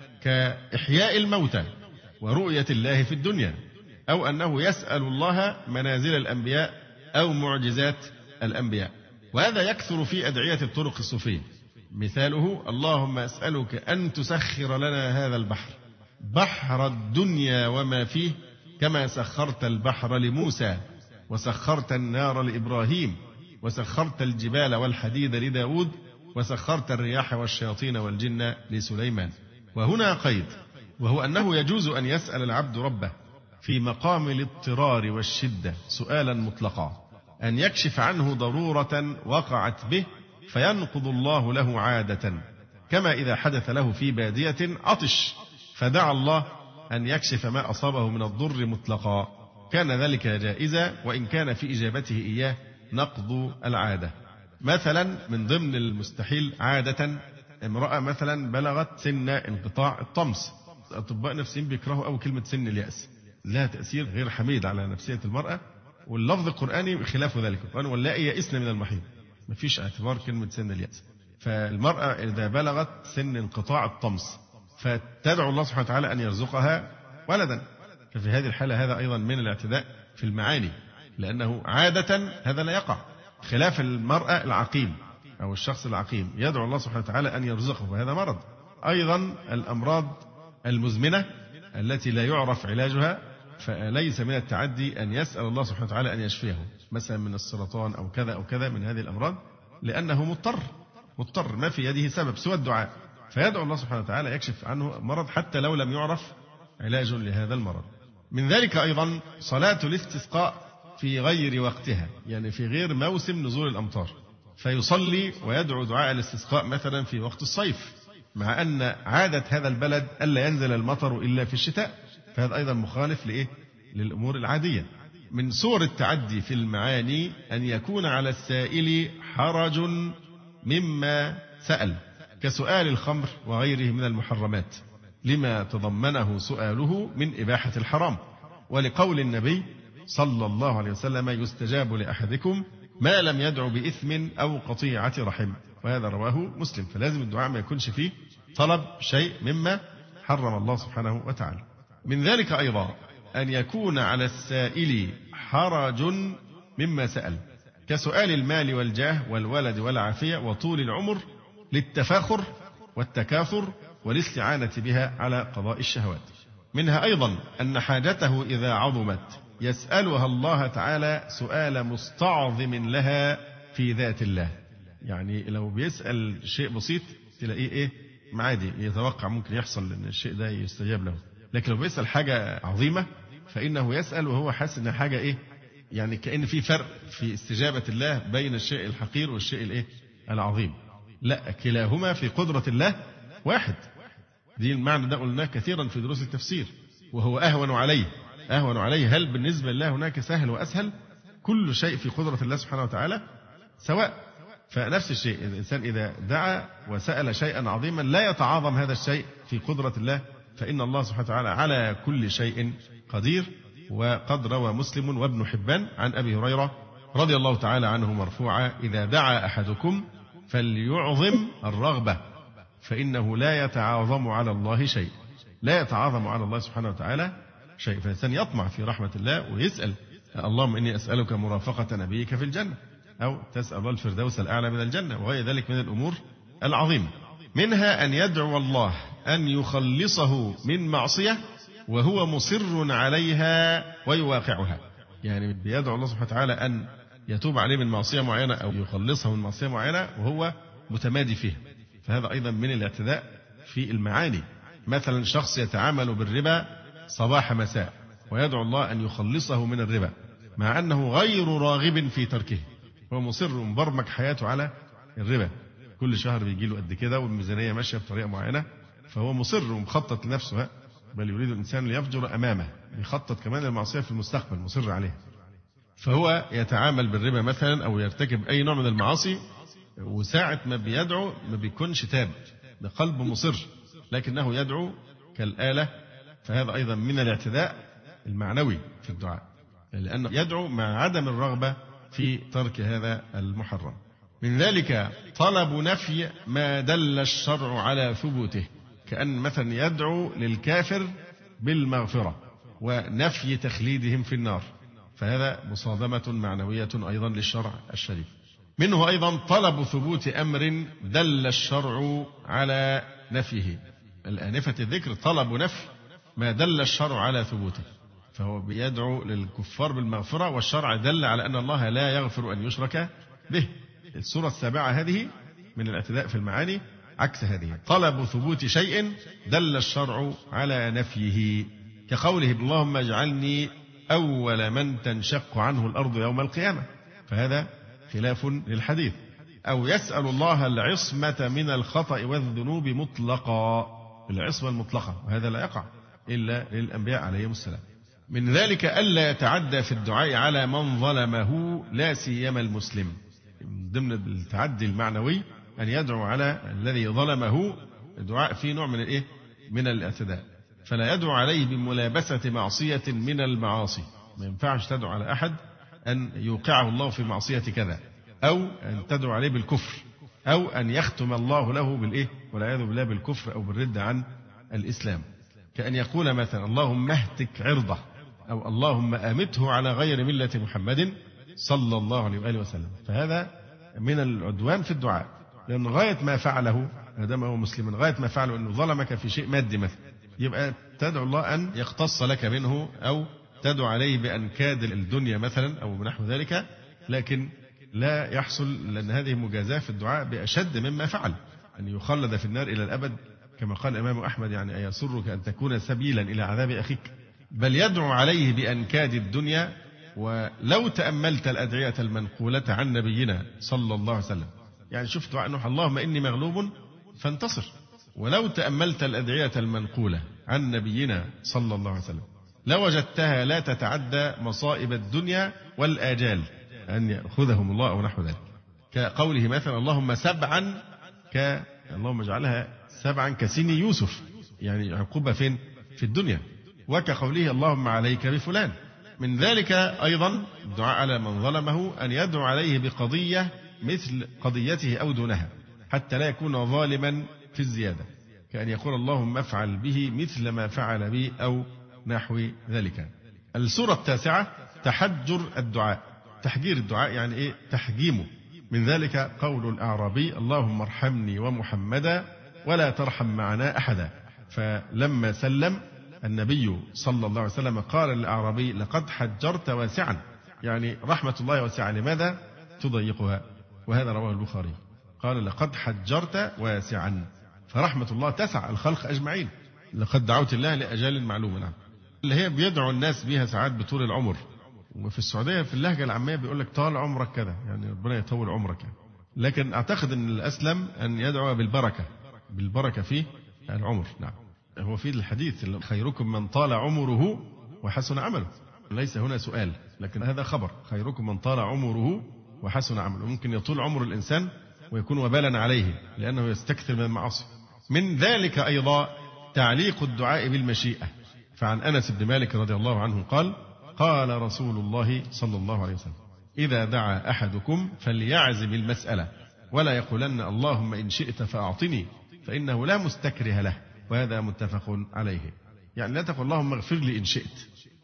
كإحياء الموتى ورؤية الله في الدنيا، أو أنه يسأل الله منازل الأنبياء أو معجزات الأنبياء. وهذا يكثر في أدعية الطرق الصوفية. مثاله: اللهم أسألك أن تسخر لنا هذا البحر، بحر الدنيا وما فيه، كما سخرت البحر لموسى، وسخرت النار لإبراهيم، وسخرت الجبال والحديد لداود، وسخرت الرياح والشياطين والجن لسليمان. وهنا قيد، وهو أنه يجوز أن يسأل العبد ربه في مقام الاضطرار والشدة سؤالا مطلقا، أن يكشف عنه ضرورة وقعت به فينقض الله له عادة، كما إذا حدث له في بادية عطش فدعا الله أن يكشف ما أصابه من الضر مطلقا، كان ذلك جائزا، وإن كان في إجابته إياه نقض العادة. مثلا من ضمن المستحيل عادة امرأة مثلا بلغت سن انقطاع الطمس. أطباء نفسيين بيكرهوا أو كلمة سن اليأس، لها تأثير غير حميد على نفسية المرأة، واللفظ القرآني خلاف ذلك. القرآن: واللائي يئسن من المحيض، ما فيش اعتبار كلمة سن اليأس. فالمرأة إذا بلغت سن انقطاع الطمس فتدعو الله سبحانه وتعالى أن يرزقها ولدا، ففي هذه الحالة هذا أيضا من الاعتداء في المعاني، لأنه عادة هذا لا يقع، خلاف المرأة العقيم أو الشخص العقيم يدعو الله سبحانه وتعالى أن يرزقه، وهذا مرض. أيضا الأمراض المزمنة التي لا يعرف علاجها فليس من التعدي أن يسأل الله سبحانه وتعالى أن يشفيه، مثلا من السرطان أو كذا أو كذا من هذه الأمراض، لأنه مضطر ما في يده سبب سوى الدعاء، فيدعو الله سبحانه وتعالى يكشف عنه مرض حتى لو لم يعرف علاج لهذا المرض. من ذلك أيضا صلاة الاستسقاء في غير وقتها، يعني في غير موسم نزول الأمطار، فيصلي ويدعو دعاء الاستسقاء مثلا في وقت الصيف، مع أن عادة هذا البلد ألا ينزل المطر إلا في الشتاء، فهذا أيضا مخالف للأمور العادية. من صور التعدي في المعاني أن يكون على السائل حرج مما سأل، كسؤال الخمر وغيره من المحرمات، لما تضمنه سؤاله من إباحة الحرام، ولقول النبي صلى الله عليه وسلم: يستجاب لأحدكم ما لم يدعو بإثم أو قطيعة رحم، وهذا رواه مسلم. فلازم الدعاء ما يكونش فيه طلب شيء مما حرم الله سبحانه وتعالى. من ذلك أيضا أن يكون على السائل حرج مما سأل، كسؤال المال والجاه والولد والعافية وطول العمر، للتفاخر والتكاثر والاستعانة بها على قضاء الشهوات. منها أيضا أن حاجته إذا عظمت يسألها الله تعالى سؤال مستعظم لها في ذات الله. يعني لو بيسأل شيء بسيط تلاقيه عادي، يتوقع ممكن يحصل أن الشيء ده يستجاب له، لكن لو بيسأل حاجة عظيمة فإنه يسأل وهو حاسس أن حاجة يعني كأن في فرق في استجابة الله بين الشيء الحقير والشيء العظيم. لا، كلاهما في قدرة الله واحد. دي المعنى ده قلناه كثيرا في دروس التفسير، وهو أهون عليه. هل بالنسبة لله هناك سهل وأسهل؟ كل شيء في قدرة الله سبحانه وتعالى سواء. فنفس الشيء الإنسان إذا دعا وسأل شيئا عظيما لا يتعاظم هذا الشيء في قدرة الله، فإن الله سبحانه وتعالى على كل شيء قدير. وقد روى مسلم وابن حبان عن أبي هريرة رضي الله تعالى عنه مرفوعا: إذا دعا أحدكم فليعظم الرغبة، فإنه لا يتعاظم على الله شيء. لا يتعاظم على الله سبحانه وتعالى شيء. فالإنسان يطمع في رحمة الله ويسأل اللهم إني أسألك مرافقة نبيك في الجنة، أو تسأل الله الفردوس الأعلى من الجنة، وغير ذلك من الأمور العظيمة. منها أن يدعو الله أن يخلصه من معصية وهو مصر عليها ويواقعها، يعني بيدعو الله سبحانه وتعالى أن يتوب عليه من معصية معينة أو يخلصه من معصية معينة وهو متمادي فيها، فهذا أيضا من الاعتداء في المعاني. مثلا شخص يتعامل بالربا صباح مساء ويدعو الله أن يخلصه من الربا مع أنه غير راغب في تركه، هو مصر مبرمج حياته على الربا، كل شهر بيجي له قد كده والميزانية ماشية بطريقة معينة، فهو مصر ومخطط لنفسه، بل يريد الإنسان ليفجر أمامه، يخطط كمان المعصية في المستقبل مصر عليها. فهو يتعامل بالربا مثلا أو يرتكب أي نوع من المعاصي، وساعة ما بيدعو ما بيكونش تاب، بقلب مصر، لكنه يدعو كالآلة، فهذا أيضا من الاعتداء المعنوي في الدعاء، لأنه يدعو مع عدم الرغبة في ترك هذا المحرم. من ذلك طلب نفي ما دل الشرع على ثبوته، كأن مثلا يدعو للكافر بالمغفرة ونفي تخليدهم في النار، فهذا مصادمة معنوية أيضا للشرع الشريف. منه أيضا طلب ثبوت أمر دل الشرع على نفيه، الآنفة الذكر طلب نفي ما دل الشرع على ثبوته، فهو بيدعو للكفار بالمغفرة والشرع دل على أن الله لا يغفر أن يشرك به. السورة السابعة هذه من الاعتداء في المعاني عكس هذه، طلب ثبوت شيء دل الشرع على نفيه، كقوله اللهم اجعلني أول من تنشق عنه الأرض يوم القيامة، فهذا خلاف للحديث. أو يسأل الله العصمة من الخطأ والذنوب مطلقا، العصمة المطلقة، وهذا لا يقع إلا للأنبياء عليهم السلام. من ذلك ألا يتعدى في الدعاء على من ظلمه لا سيما المسلم، من ضمن التعدي المعنوي أن يدعو على الذي ظلمه، الدعاء فيه نوع من الإيه؟ من الاعتداء، فلا يدعو عليه بملابسة معصية من المعاصي، ما ينفعش تدعو على أحد أن يوقعه الله في معصية كذا، أو أن تدعو عليه بالكفر، أو أن يختم الله له بالإيه؟ والعياذ بالله بالكفر أو بالردة عن الإسلام، كأن يقول مثلا اللهم اهتك عرضه، أو اللهم أمته على غير ملة محمد صلى الله عليه وآله وسلم، فهذا من العدوان في الدعاء، لأن غاية ما فعله هذا ما هو مسلم، غاية ما فعله أنه ظلمك في شيء مادي مثلا، يبقى تدعو الله أن يقتص لك منه، أو تدعو عليه بأنكاد الدنيا مثلا أو نحو ذلك، لكن لا يحصل، لأن هذه مجازاة في الدعاء بأشد مما فعل، أن يخلد في النار إلى الأبد، كما قال الإمام أحمد يعني أيسرك أن تكون سبيلا إلى عذاب أخيك، بل يدعو عليه بأنكاد الدنيا. ولو تأملت الأدعية المنقولة عن نبينا صلى الله عليه وسلم، يعني شوف دعاء نوح اللهم إني مغلوب فانتصر، ولو تأملت الأدعية المنقولة عن نبينا صلى الله عليه وسلم لوجدتها لا تتعدى مصائب الدنيا والآجال أن يأخذهم الله أو نحو ذلك، كقوله مثلا اللهم سبعا اللهم اجعلها سبعا كسن يوسف، يعني عقوبة فين؟ في الدنيا، وكقوله اللهم عليك بفلان. من ذلك أيضا الدعاء على من ظلمه أن يدعو عليه بقضية مثل قضيته أو دونها، حتى لا يكون ظالما في الزيادة، كأن يقول اللهم افعل به مثل ما فعل بي أو نحو ذلك. السورة التاسعة تحجر الدعاء، تحجير الدعاء يعني إيه؟ تحجيمه. من ذلك قول الأعرابي اللهم ارحمني ومحمدا ولا ترحم معنا أحدا، فلما سلم النبي صلى الله عليه وسلم قال للأعرابي لقد حجرت واسعا، يعني رحمة الله واسعة لماذا تضيقها؟ وهذا رواه البخاري، قال لقد حجرت واسعا، فرحمة الله تسع الخلق أجمعين، لقد دعوت الله لأجال معلومة، نعم، اللي هي بيدعو الناس بها ساعات بطول العمر، وفي السعودية في اللهجة العامية بيقول لك طال عمرك كذا، يعني ربنا يطول عمرك يعني. لكن أعتقد أن الأسلم أن يدعو بالبركة في العمر. نعم، هو في الحديث خيركم من طال عمره وحسن عمله، ليس هنا سؤال لكن هذا خبر، خيركم من طال عمره وحسن عمله، ممكن يطول عمر الإنسان ويكون وبالا عليه لأنه يستكثر من المعاصي. من ذلك أيضا تعليق الدعاء بالمشيئة، فعن أنس بن مالك رضي الله عنه قال قال رسول الله صلى الله عليه وسلم إذا دعا أحدكم فليعزم المسألة ولا يقولن اللهم إن شئت فأعطني فإنه لا مستكره له، وهذا متفق عليه، يعني لا تقول اللهم اغفر لي إن شئت،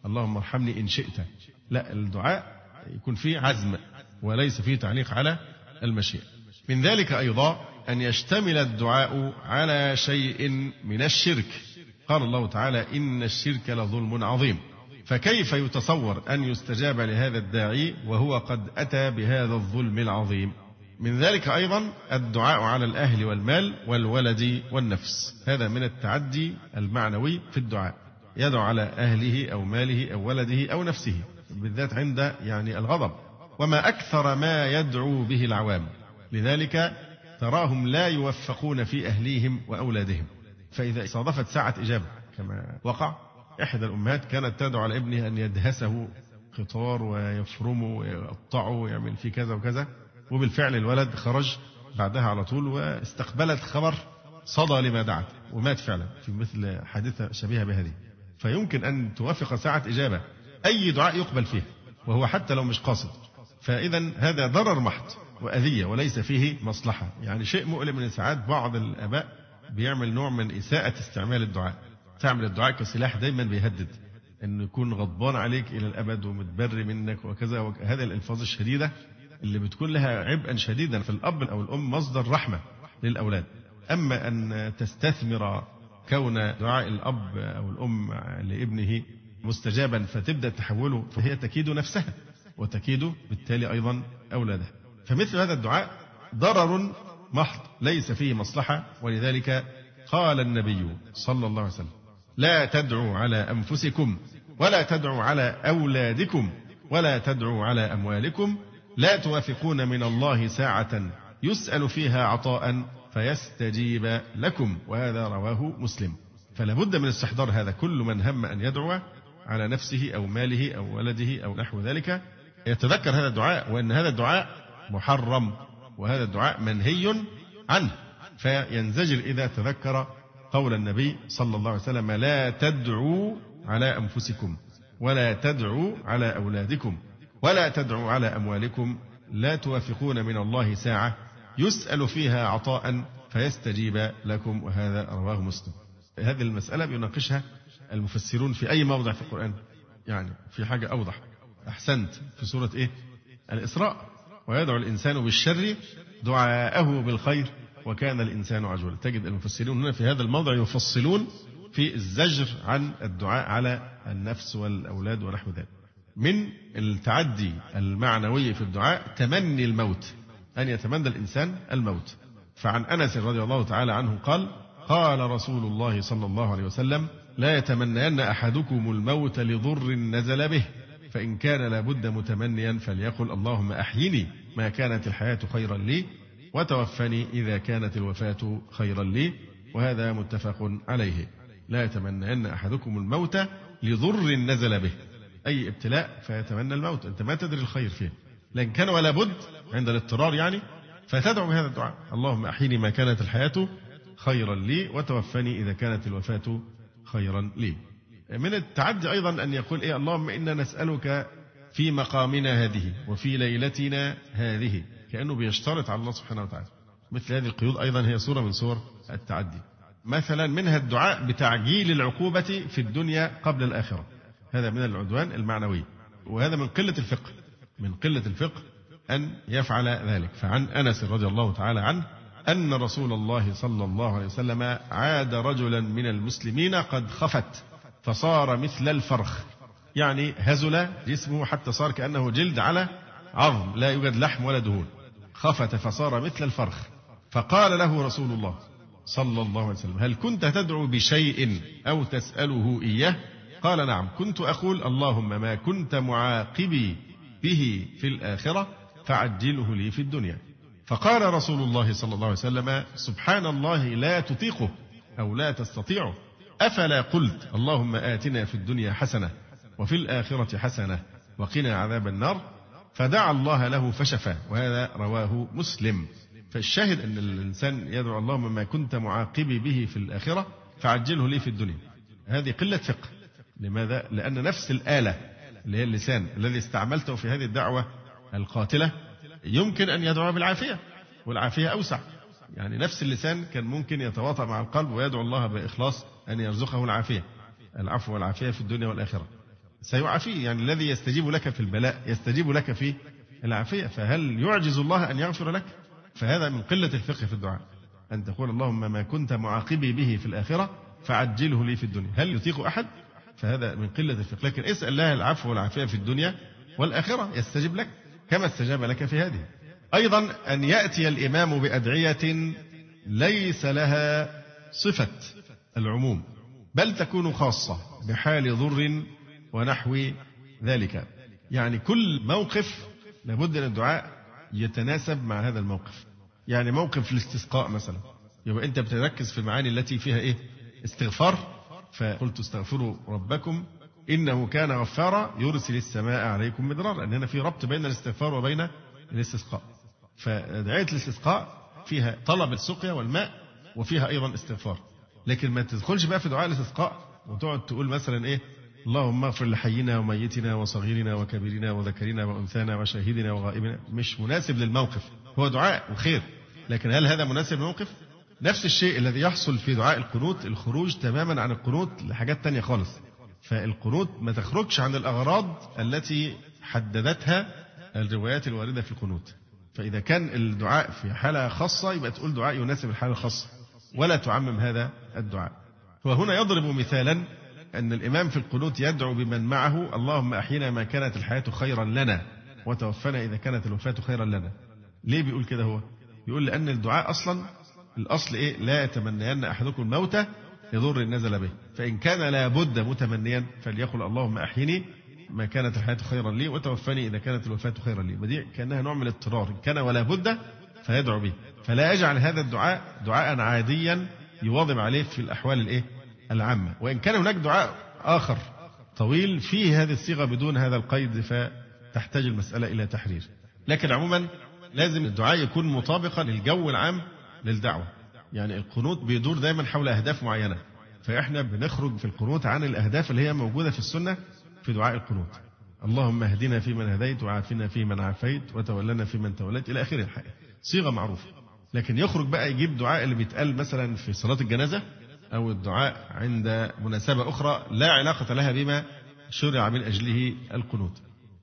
اللهم ارحمني إن شئت. لا، الدعاء يكون فيه عزم وليس فيه تعليق على المشيئة. من ذلك أيضا أن يشتمل الدعاء على شيء من الشرك. قال الله تعالى: إن الشرك لظلم عظيم. فكيف يتصور أن يستجاب لهذا الداعي وهو قد أتى بهذا الظلم العظيم؟ من ذلك أيضا الدعاء على الأهل والمال والولد والنفس، هذا من التعدي المعنوي في الدعاء. يدعو على أهله أو ماله أو ولده أو نفسه، بالذات عند الغضب. وما أكثر ما يدعو به العوام، لذلك تراهم لا يوفقون في أهليهم وأولادهم. فإذا صادفت ساعة إجابة كما وقع، إحدى الأمهات كانت تدعو على ابنها أن يدهسه قطار ويفرمه ويقطعه ويعمل فيه كذا وكذا، وبالفعل الولد خرج بعدها على طول واستقبلت خبر صدى لما دعت ومات فعلا في مثل حادثة شبيهة بهذه. فيمكن أن توافق ساعة إجابة أي دعاء يقبل فيه وهو حتى لو مش قاصد. فإذا هذا ضرر محض وأذية وليس فيه مصلحة. شيء مؤلم من ساعات بعض الآباء بيعمل نوع من إساءة استعمال الدعاء، تعمل الدعاء كسلاح دايما بيهدد أنه يكون غضبان عليك إلى الأبد ومتبري منك وكذا. هذه الألفاظ الشديدة اللي بتكون لها عبئا شديدا في الأب أو الأم مصدر رحمة للأولاد. أما أن تستثمر كون دعاء الأب أو الأم لابنه مستجابا فتبدأ تحوله، فهي تكيد نفسها وتكيد بالتالي أيضا أولادها. فمثل هذا الدعاء ضرر محض ليس فيه مصلحة. ولذلك قال النبي صلى الله عليه وسلم: لا تدعوا على أنفسكم ولا تدعوا على أولادكم ولا تدعوا على أموالكم، لا توافقون من الله ساعة يسأل فيها عطاء فيستجيب لكم. وهذا رواه مسلم. فلا بد من استحضار هذا. كل من هم أن يدعو على نفسه أو ماله أو ولده أو نحو ذلك يتذكر هذا الدعاء، وأن هذا الدعاء محرم وهذا الدعاء منهي عنه، فينزجر إذا تذكر قول النبي صلى الله عليه وسلم: لا تدعوا على أنفسكم ولا تدعوا على أولادكم ولا تدعوا على أموالكم، لا توافقون من الله ساعة يسأل فيها عطاء فيستجيب لكم. وهذا رواه مسلم. هذه المسألة بيناقشها المفسرون في أي موضع في القرآن. في حاجة أوضح. أحسنت، في سورة الإسراء: ويدعو الإنسان بالشر دعاءه بالخير وكان الإنسان عجولا. تجد المفسرون هنا في هذا الموضع يفصلون في الزجر عن الدعاء على النفس والأولاد ونحو ذلك. من التعدي المعنوي في الدعاء تمني الموت، أن يتمنى الإنسان الموت. فعن أنس رضي الله تعالى عنه قال: قال رسول الله صلى الله عليه وسلم: لا يتمنين أحدكم الموت لضر نزل به، فإن كان لابد متمنيا فليقل: اللهم أحيني ما كانت الحياة خيرا لي وتوفني إذا كانت الوفاة خيرا لي. وهذا متفق عليه. لا يتمنين أحدكم الموت لضر نزل به، أي ابتلاء فيتمنى الموت، أنت ما تدري الخير فيه، لكن كان ولا بد عند الاضطرار فتدعو بهذا الدعاء: اللهم أحيني ما كانت الحياة خيرا لي وتوفني إذا كانت الوفاة خيرا لي. من التعدي أيضا أن يقول: اللهم إنا نسألك في مقامنا هذه وفي ليلتنا هذه، كأنه بيشترط على الله سبحانه وتعالى. مثل هذه القيود أيضا هي صورة من صور التعدي. مثلا منها الدعاء بتعجيل العقوبة في الدنيا قبل الآخرة، هذا من العدوان المعنوي، وهذا من قلة الفقه. من قلة الفقه أن يفعل ذلك. فعن أنس رضي الله تعالى عنه أن رسول الله صلى الله عليه وسلم عاد رجلا من المسلمين قد خفت فصار مثل الفرخ، هزل جسمه حتى صار كأنه جلد على عظم، لا يوجد لحم ولا دهون. خفت فصار مثل الفرخ. فقال له رسول الله صلى الله عليه وسلم: هل كنت تدعو بشيء أو تسأله إياه؟ قال: نعم، كنت أقول: اللهم ما كنت معاقبي به في الآخرة فعجله لي في الدنيا. فقال رسول الله صلى الله عليه وسلم: سبحان الله لا تطيقه أو لا تستطيعه، أفلا قلت اللهم آتنا في الدنيا حسنة وفي الآخرة حسنة وقنا عذاب النار؟ فدعا الله له فشفى. وهذا رواه مسلم. فالشاهد أن الإنسان يدعو: اللهم ما كنت معاقبي به في الآخرة فعجله لي في الدنيا. هذه قلة فقه. لماذا؟ لأن نفس الآلة اللي هي اللسان الذي استعملته في هذه الدعوة القاتلة يمكن أن يدعو بالعافية، والعافية أوسع. نفس اللسان كان ممكن يتواطأ مع القلب ويدعو الله بإخلاص أن يرزقه العافية، العفو والعافية في الدنيا والآخرة. سيعافيه، يعني الذي يستجيب لك في البلاء يستجيب لك في العافية، فهل يعجز الله أن يغفر لك؟ فهذا من قلة الفقه في الدعاء، أن تقول اللهم ما كنت معاقبي به في الآخرة فعجله لي في الدنيا. هل يطيق أحد؟ فهذا من قلة الفقه. لكن اسأل الله العفو والعافية في الدنيا والآخرة يستجب لك كما استجاب لك في هذه. أيضا أن يأتي الإمام بأدعية ليس لها صفة العموم، بل تكون خاصة بحال ضر ونحو ذلك. يعني كل موقف لابد أن الدعاء يتناسب مع هذا الموقف. يعني موقف الاستسقاء مثلا، يبقى أنت بتركز في المعاني التي فيها إيه؟ استغفار، فقلت استغفروا ربكم إنه كان غفارا يرسل السماء عليكم مدرارا، أن هنا في ربط بين الاستغفار وبين الاستسقاء. فدعاية الاستسقاء فيها طلب السقيا والماء وفيها أيضا استغفار. لكن ما تدخلش بقى في دعاء الاستسقاء وتقعد تقول مثلا إيه اللهم اغفر لحينا وميتنا وصغيرنا وكبيرنا وذكرنا وأنثانا وشاهدنا وغائبنا. مش مناسب للموقف، هو دعاء وخير، لكن هل هذا مناسب للموقف؟ نفس الشيء الذي يحصل في دعاء القنوت، الخروج تماما عن القنوت لحاجات تانية خالص. فالقنوت ما تخرجش عن الأغراض التي حددتها الروايات الواردة في القنوت. فإذا كان الدعاء في حالة خاصة يبقى تقول دعاء يناسب الحالة الخاصة ولا تعمم هذا الدعاء. وهنا يضرب مثالا أن الإمام في القنوت يدعو بمن معه اللهم أحينا ما كانت الحياة خيرا لنا وتوفنا إذا كانت الوفاة خيرا لنا. ليه بيقول كده؟ هو بيقول لأن الدعاء أصلا الأصل إيه؟ لا يتمنين أحدكم الموت لضر نزل به، فإن كان لابد متمنيا فليقل اللهم أحيني ما كانت الحياة خيرا لي وتوفني إذا كانت الوفاة خيرا لي. ودي كأنها نوع من الاضطرار، إن كان ولا بد فيدعو به. فلا يجعل هذا الدعاء دعاء عاديا يواظب عليه في الأحوال الإيه؟ العامة. وإن كان هناك دعاء آخر طويل فيه هذه الصيغة بدون هذا القيد فتحتاج المسألة إلى تحرير. لكن عموما لازم الدعاء يكون مطابقا للجو العام للدعوة. يعني القنوت بيدور دايما حول أهداف معينة، فإحنا بنخرج في القنوت عن الأهداف اللي هي موجودة في السنة في دعاء القنوت. اللهم اهدنا فيمن هديت وعافنا فيمن عافيت وتولنا فيمن توليت إلى آخر الحياة، صيغة معروفة. لكن يخرج بقى يجيب دعاء اللي بيتقال مثلا في صلاة الجنازة أو الدعاء عند مناسبة أخرى لا علاقة لها بما شرع من أجله القنوت،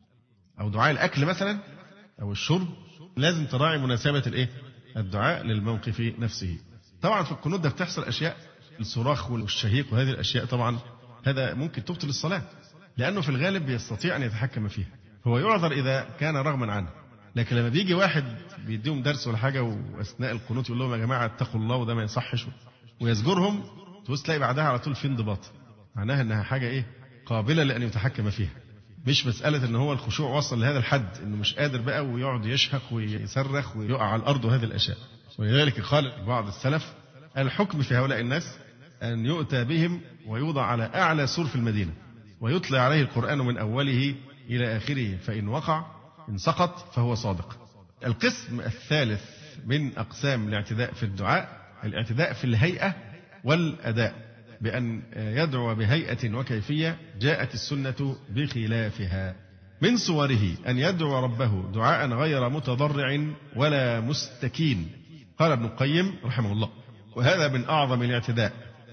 أو دعاء الأكل مثلا أو الشرب، لازم تراعي مناسبة الإيه؟ الدعاء للموقف نفسه. طبعا في القنوت ده بتحصل أشياء، الصراخ والشهيق وهذه الأشياء طبعا هذا ممكن تبطل الصلاة، لأنه في الغالب يستطيع أن يتحكم فيها، هو يعذر إذا كان رغما عنه. لكن لما بيجي واحد بيديهم درس ولا حاجة وأثناء القنوت يقول لهم يا جماعة اتقوا الله وده ما يصحش ويزجرهم، تبص تلاقي بعدها على طول في انضباط، معناها أنها حاجة إيه؟ قابلة لأن يتحكم فيها. مش مسألة أن هو الخشوع وصل لهذا الحد أنه مش قادر بقى ويقعد يشهق ويصرخ ويقع على الأرض وهذه الأشياء. ولذلك قال بعض السلف الحكم في هؤلاء الناس أن يؤتى بهم ويوضع على أعلى سور في المدينة ويطلع عليه القرآن من أوله إلى آخره، فإن وقع إن سقط فهو صادق. القسم الثالث من أقسام الاعتداء في الدعاء الاعتداء في الهيئة والأداء، بأن يدعو بهيئة وكيفية جاءت السنة بخلافها. من صوره أن يدعو ربه دعاء غير متضرع ولا مستكين. قال ابن القيم رحمه الله وهذا من أعظم الاعتداء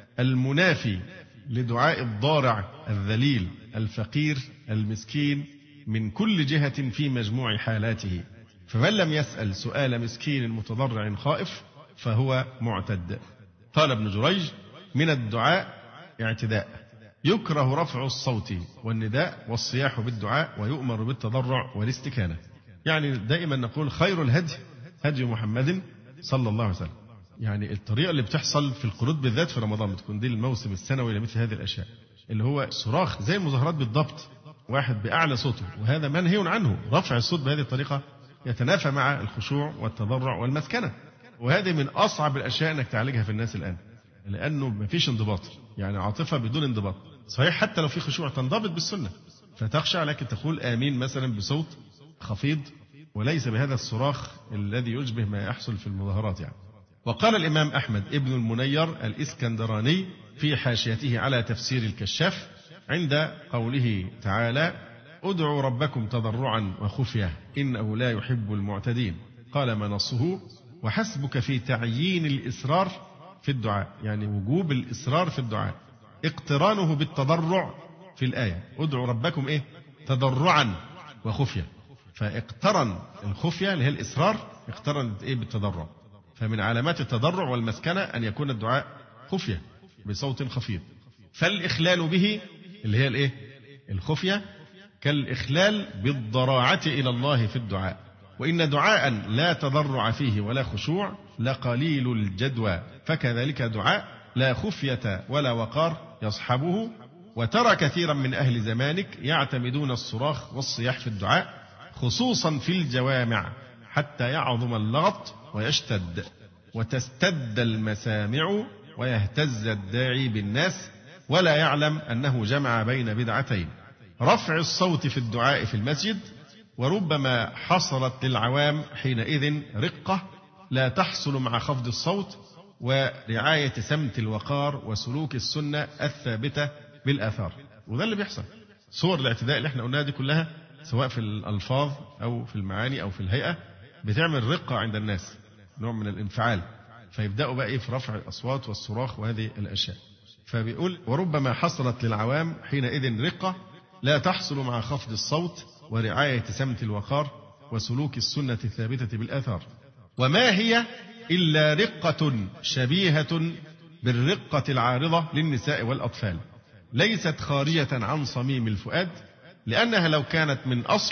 المنافي لدعاء الضارع الذليل الفقير المسكين من كل جهة في مجموع حالاته. فمن لم يسأل سؤال مسكين متضرع خائف فهو معتد. قال ابن جريج من الدعاء اعتداء، يكره رفع الصوت والنداء والصياح بالدعاء ويؤمر بالتضرع والاستكانة. يعني دائما نقول خير الهدي هدي محمد صلى الله عليه وسلم. يعني الطريقة اللي بتحصل في القنوت بالذات في رمضان بتكون دي الموسم السنوي لمثل هذه الأشياء، اللي هو صراخ زي المظاهرات بالضبط، واحد بأعلى صوته، وهذا منهي عنه. رفع الصوت بهذه الطريقة يتنافى مع الخشوع والتضرع والمسكنة، وهذه من أصعب الأشياء أنك تعالجها في الناس الآن، لأنه ما فيش انضباط، يعني عاطفة بدون انضباط. صحيح حتى لو في خشوع تنضبط بالسنة فتخشع، لكن تقول آمين مثلا بصوت خفيض وليس بهذا الصراخ الذي يشبه ما يحصل في المظاهرات يعني. وقال الإمام أحمد ابن المنير الإسكندراني في حاشيته على تفسير الكشاف عند قوله تعالى ادعوا ربكم تضرعا وخفية إنه لا يحب المعتدين، قال ما نصه وحسبك في تعيين الإسرار في الدعاء، يعني وجوب الإسرار في الدعاء اقترانه بالتضرع في الآية ادعوا ربكم إيه؟ تضرعا وخفية. فاقترن الخفية اللي هي الإصرار اقترنت إيه؟ بالتضرع. فمن علامات التضرع والمسكنة أن يكون الدعاء خفية بصوت خفيض. فالإخلال به اللي هي الإيه؟ الخفية كالإخلال بالضراعة إلى الله في الدعاء. وإن دعاء لا تضرع فيه ولا خشوع لقليل الجدوى، فكذلك دعاء لا خفية ولا وقار يصحبه. وترى كثيرا من أهل زمانك يعتمدون الصراخ والصياح في الدعاء خصوصا في الجوامع حتى يعظم اللغط ويشتد وتستد المسامع ويهتز الداعي بالناس ولا يعلم أنه جمع بين بدعتين: رفع الصوت في الدعاء في المسجد، وربما حصلت للعوام حينئذ رقة لا تحصل مع خفض الصوت، ورعاية سمت الوقار وسلوك السنة الثابتة بالآثار. وده اللي بيحصل. صور الاعتداء اللي احنا قلناها دي كلها سواء في الألفاظ أو في المعاني أو في الهيئة بتعمل رقة عند الناس، نوع من الانفعال، فيبدأوا بقى إيه في رفع الأصوات والصراخ وهذه الأشياء. فبيقول وربما حصلت للعوام حينئذ رقة لا تحصل مع خفض الصوت ورعاية سمت الوقار وسلوك السنة الثابتة بالآثار. وما هي إلا رقة شبيهة بالرقة العارضة للنساء والأطفال، ليست خارجة عن صميم الفؤاد، لأنها لو كانت من أصل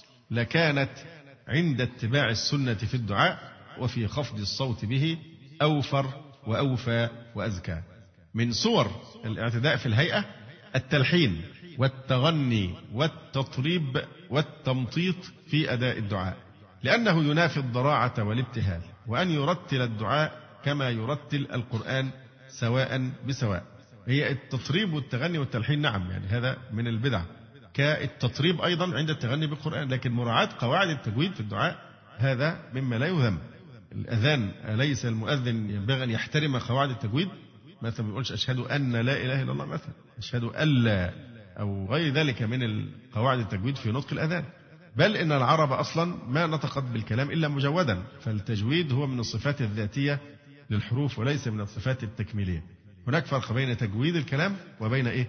لكانت عند اتباع السنة في الدعاء وفي خفض الصوت به أوفر وأوفى وأزكى. من صور الاعتداء في الهيئة التلحين والتغني والتطريب والتمطيط في أداء الدعاء، لأنه ينافي الضراعة والابتهال، وأن يرتل الدعاء كما يرتل القرآن سواء بسواء. هي التطريب والتغني والتلحين نعم يعني هذا من البدع، كالتطريب أيضا عند التغني بالقرآن، لكن مراعاة قواعد التجويد في الدعاء هذا مما لا يذم. الأذان أليس المؤذن ينبغي أن يحترم قواعد التجويد؟ مثلا ما يقولش أشهد أن لا إله إلا الله، مثلا أشهد ألا أو غير ذلك من قواعد التجويد في نطق الأذان. بل إن العرب أصلا ما نطقت بالكلام إلا مجودا، فالتجويد هو من الصفات الذاتية للحروف وليس من الصفات التكميلية. هناك فرق بين تجويد الكلام وبين إيه؟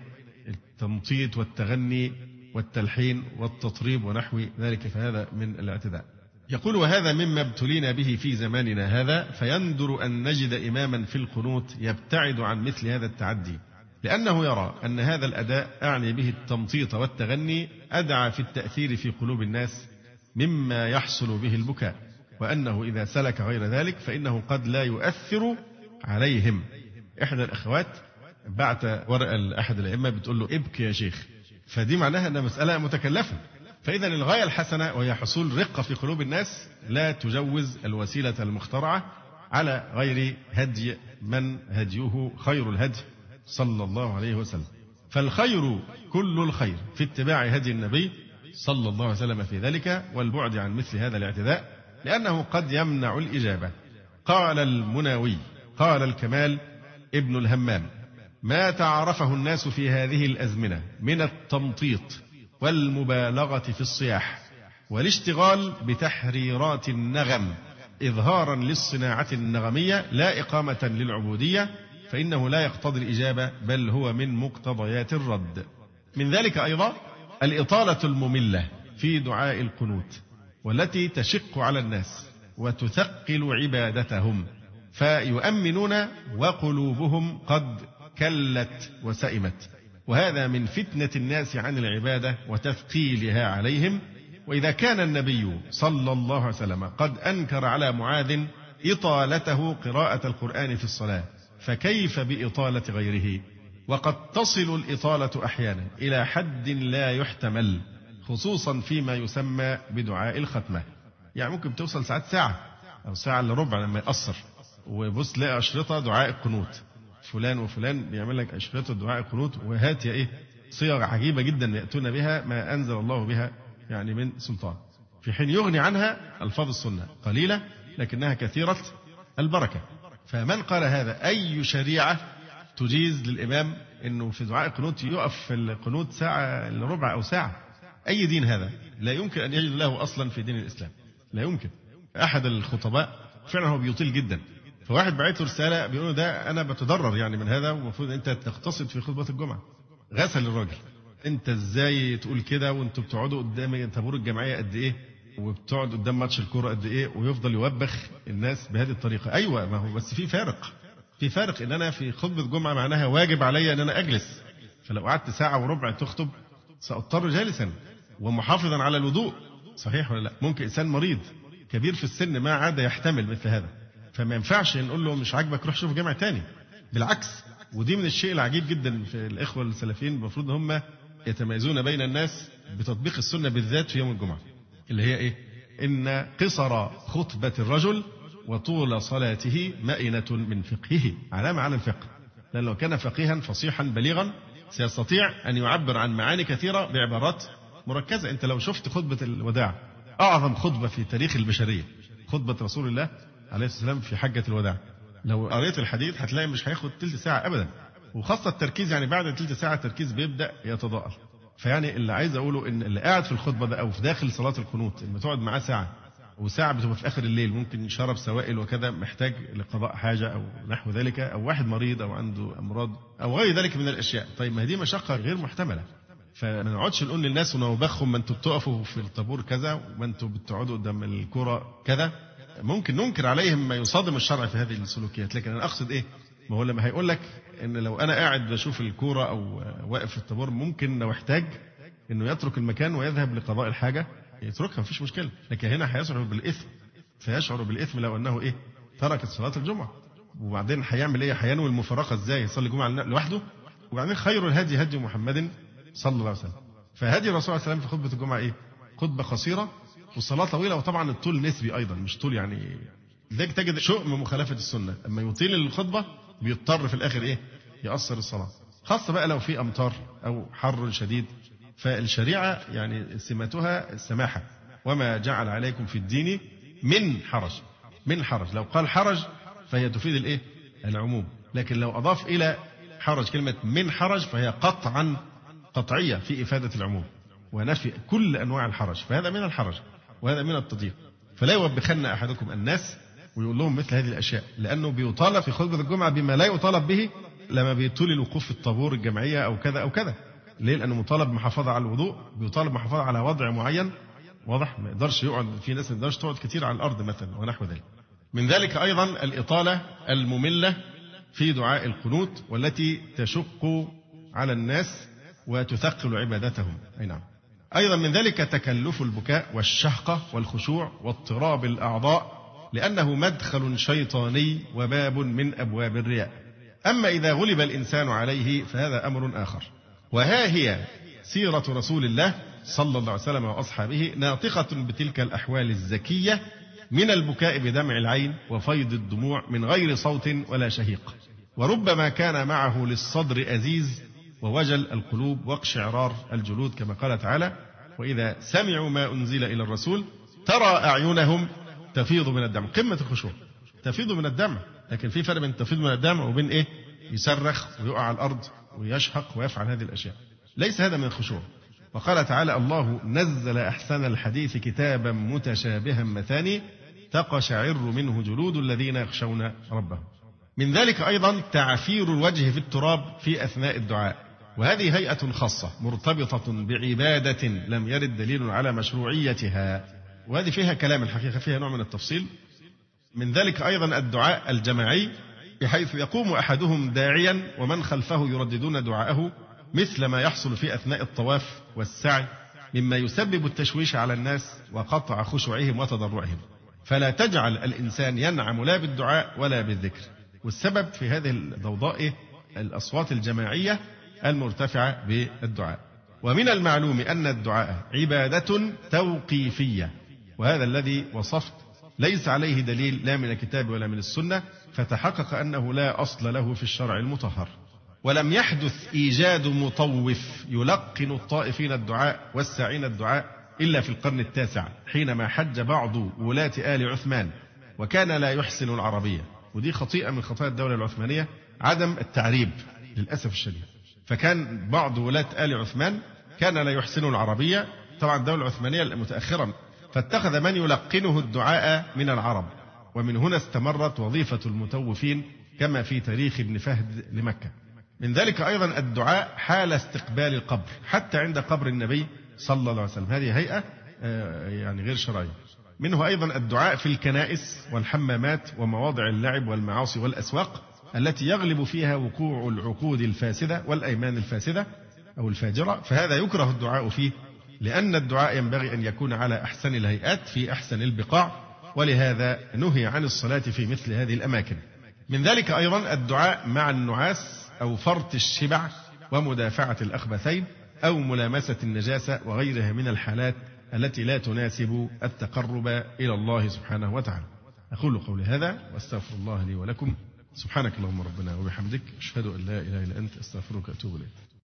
التمطيط والتغني والتلحين والتطريب ونحو ذلك، فهذا من الاعتداء. يقول وهذا مما ابتلينا به في زماننا هذا، فيندر أن نجد إماما في القنوت يبتعد عن مثل هذا التعدي، لأنه يرى أن هذا الأداء أعني به التمطيط والتغني أدعى في التأثير في قلوب الناس مما يحصل به البكاء، وأنه إذا سلك غير ذلك فإنه قد لا يؤثر عليهم. إحدى الأخوات بعت ورقة لأحد الأئمة بتقول له ابكي يا شيخ، فدي معناها أن مسألة متكلفة. فإذا الغاية الحسنة وهي حصول رقة في قلوب الناس لا تجوز الوسيلة المخترعة على غير هدي من هديه خير الهدي صلى الله عليه وسلم. فالخير كل الخير في اتباع هدي النبي صلى الله عليه وسلم في ذلك والبعد عن مثل هذا الاعتداء، لأنه قد يمنع الإجابة. قال المناوي قال الكمال ابن الهمام: ما تعرفه الناس في هذه الأزمنة من التمطيط والمبالغة في الصياح والاشتغال بتحريرات النغم إظهارا للصناعة النغمية لا إقامة للعبودية، فإنه لا يقتضي الإجابة بل هو من مقتضيات الرد. من ذلك أيضا الإطالة المملة في دعاء القنوت، والتي تشق على الناس وتثقل عبادتهم، فيؤمنون وقلوبهم قد كلت وسئمت، وهذا من فتنة الناس عن العبادة وتثقيلها عليهم. وإذا كان النبي صلى الله عليه وسلم قد أنكر على معاذ إطالته قراءة القرآن في الصلاة، فكيف بإطالة غيره؟ وقد تصل الإطالة أحيانا إلى حد لا يحتمل، خصوصا فيما يسمى بدعاء الختمة. يعني ممكن توصل ساعة أو ساعة إلا ربع لما يقصر، وبص لاقي أشرطة دعاء القنوت، فلان وفلان بيعمل لك أشرطة دعاء القنوت، وهات يا صيغ عجيبة جدا يأتون بها ما أنزل الله بها يعني من سلطان، في حين يغني عنها ألفاظ السنة قليلة لكنها كثيرة البركة. فمن قال هذا أي شريعة تجيز للإمام أنه في دعاء القنوت يقف في القنوت ساعة إلا ربع أو ساعة؟ أي دين هذا؟ لا يمكن أن يجد له أصلا في دين الإسلام، لا يمكن. أحد الخطباء فعلا هو بيطيل جدا، فواحد بعت له رسالة بيقول ده أنا بتضرر يعني من هذا، ومفروض أنت تقتصد في خطبة الجمعة. غسل الراجل أنت إزاي تقول كده وأنتوا بتقعدوا قدام طابور الجمعية قد إيه وبتقعد قدام ماتش الكورة قد إيه، ويفضل يوبخ الناس بهذه الطريقة. أيوة، ما هو بس في فرق إن أنا في خطبة جمعة معناها واجب علي أن أنا أجلس، فلو قعدت ساعة وربع تخطب سأضطر جالسا ومحافظا على الوضوء. صحيح ولا لا؟ ممكن إنسان مريض كبير في السن ما عاد يحتمل مثل هذا، فما ينفعش نقول له مش عاجبك روح شوف جامع تاني. بالعكس، ودي من الشيء العجيب جدا في الإخوة السلفيين، المفروض هم يتميزون بين الناس بتطبيق السنة بالذات في يوم الجمعة، اللي هي إيه؟ إن قصر خطبة الرجل وطول صلاته مئنة من فقهه، علامة على الفقه، لأن لو كان فقيها فصيحا بليغا سيستطيع أن يعبر عن معاني كثيرة بعبارات مركزة. أنت لو شفت خطبة الوداع، أعظم خطبة في تاريخ البشرية، خطبة رسول الله عليه الصلاة والسلام في حجة الوداع، لو قريت الحديث هتلاقي مش هياخد تلت ساعة أبدا، وخاصة التركيز يعني بعد تلت ساعة التركيز بيبدأ يتضاءل. فيعني اللي عايز أقوله إن اللي قاعد في الخطبة ده أو في داخل صلاة القنوت لما تقعد معاه ساعة، وساعة بتبقى في آخر الليل، ممكن شرب سوائل وكذا محتاج لقضاء حاجة أو نحو ذلك، أو واحد مريض أو عنده أمراض أو غير ذلك من الأشياء. طيب ما هي دي مشقة غير محتملة، فما نقعدش نقول للناس ونوبخهم ما انتوا بتقفوا في الطابور كذا وما انتوا بتقعدوا قدام الكرة كذا. ممكن ننكر عليهم ما يصادم الشرع في هذه السلوكيات، لكن أنا أقصد إيه؟ ما هو لما هيقول لك إن لو أنا قاعد بشوف الكرة أو واقف في الطابور ممكن لو احتاج إنه يترك المكان ويذهب لقضاء الحاجة يتركها، مفيش مشكلة، لكن هنا هيشعر بالإثم، فيشعر بالإثم لو أنه إيه؟ ترك صلاة الجمعة. وبعدين هيعمل إيه؟ هينوي المفارقة إزاي؟ يصلي الجمعة لوحده؟ وبعدين خير الهدي هدي محمد صلى الله عليه وسلم. فهدي الرسول صلى الله عليه وسلم في خطبة الجمعة إيه؟ خطبة قصيرة والصلاة طويلة، وطبعا الطول نسبي أيضا، مش طول يعني لذلك تجد شؤم مخالفة السنة، أما يطيل الخطبة بيضطر في الآخر إيه؟ يأثر الصلاة، خاصة بقى لو في أمطار أو حر شديد. فالشريعة يعني سماتها السماحة، وما جعل عليكم في الدين من حرج. لو قال حرج فهي تفيد الإيه؟ العموم، لكن لو أضاف إلى حرج كلمة من حرج فهي قطعا قطعية في إفادة العموم ونفي كل أنواع الحرج، فهذا من الحرج وهذا من التضييق. فلا يوبخن أحدكم الناس ويقول لهم مثل هذه الأشياء، لأنه بيطالب في خطبة الجمعة بما لا يطالب به لما بيطول الوقوف في الطابور الجمعية أو كذا أو كذا. ليه؟ لأنه مطالب محافظة على الوضوء، بيطالب محافظة على وضع معين واضح، ما يقدرش يقعد، في ناس ما يقدرش تقعد كتير على الأرض مثلا ونحو ذلك. من ذلك أيضا الإطالة المملة في دعاء القنوت والتي تشق على الناس وتثقل عبادتهم. أي نعم. أيضا من ذلك تكلف البكاء والشهقة والخشوع واضطراب الأعضاء، لأنه مدخل شيطاني وباب من أبواب الرياء. أما إذا غلب الإنسان عليه فهذا أمر آخر. وها هي سيرة رسول الله صلى الله عليه وسلم وأصحابه ناطقة بتلك الأحوال الزكية من البكاء بدمع العين وفيض الدموع من غير صوت ولا شهيق، وربما كان معه للصدر أزيز ووجل القلوب واقشعرار الجلود، كما قال تعالى: وإذا سمعوا ما أنزل إلى الرسول ترى أعينهم تفيض من الدمع. قمة الخشوع تفيض من الدمع، لكن في فرق بين تفيض من الدمع وبين إيه؟ يصرخ ويقع على الأرض ويشهق ويفعل هذه الأشياء، ليس هذا من الخشوع. وقال تعالى: الله نزل أحسن الحديث كتابا متشابها مثاني تقشعر منه جلود الذين يخشون ربهم. من ذلك أيضا تعفير الوجه في التراب في أثناء الدعاء، وهذه هيئة خاصة مرتبطة بعبادة لم يرد دليل على مشروعيتها، وهذه فيها كلام الحقيقة، فيها نوع من التفصيل. من ذلك أيضا الدعاء الجماعي، بحيث يقوم أحدهم داعيا ومن خلفه يرددون دعاءه، مثل ما يحصل في أثناء الطواف والسعي مما يسبب التشويش على الناس وقطع خشوعهم وتضرعهم. فلا تجعل الإنسان ينعم لا بالدعاء ولا بالذكر. والسبب في هذه الضوضاء الأصوات الجماعية المرتفعة بالدعاء. ومن المعلوم أن الدعاء عبادة توقيفية، وهذا الذي وصفت ليس عليه دليل لا من الكتاب ولا من السنة، فتحقق أنه لا أصل له في الشرع المطهر. ولم يحدث إيجاد مطوف يلقن الطائفين الدعاء والساعين الدعاء إلا في القرن التاسع، حينما حج بعض ولاة آل عثمان وكان لا يحسن العربية. ودي خطيئة من خطايا الدولة العثمانية، عدم التعريب للأسف الشديد. فكان بعض ولاة آل عثمان كان لا يحسن العربية، طبعا الدولة العثمانية المتأخرة، فاتخذ من يلقنه الدعاء من العرب، ومن هنا استمرت وظيفة المتوفين كما في تاريخ ابن فهد لمكة. من ذلك أيضا الدعاء حال استقبال القبر، حتى عند قبر النبي صلى الله عليه وسلم، هذه هيئة يعني غير شرعية. منه أيضا الدعاء في الكنائس والحمامات ومواضع اللعب والمعاصي والأسواق التي يغلب فيها وقوع العقود الفاسدة والأيمان الفاسدة أو الفاجرة، فهذا يكره الدعاء فيه، لأن الدعاء ينبغي أن يكون على أحسن الهيئات في أحسن البقاع، ولهذا نهي عن الصلاة في مثل هذه الأماكن. من ذلك أيضا الدعاء مع النعاس أو فرط الشبع ومدافعة الأخبثين أو ملامسة النجاسة وغيرها من الحالات التي لا تناسب التقرب إلى الله سبحانه وتعالى. أقول قولي هذا وأستغفر الله لي ولكم. سبحانك اللهم ربنا وبحمدك، أشهد أن لا إله إلا أنت، أستغفرك وأتوب إليك.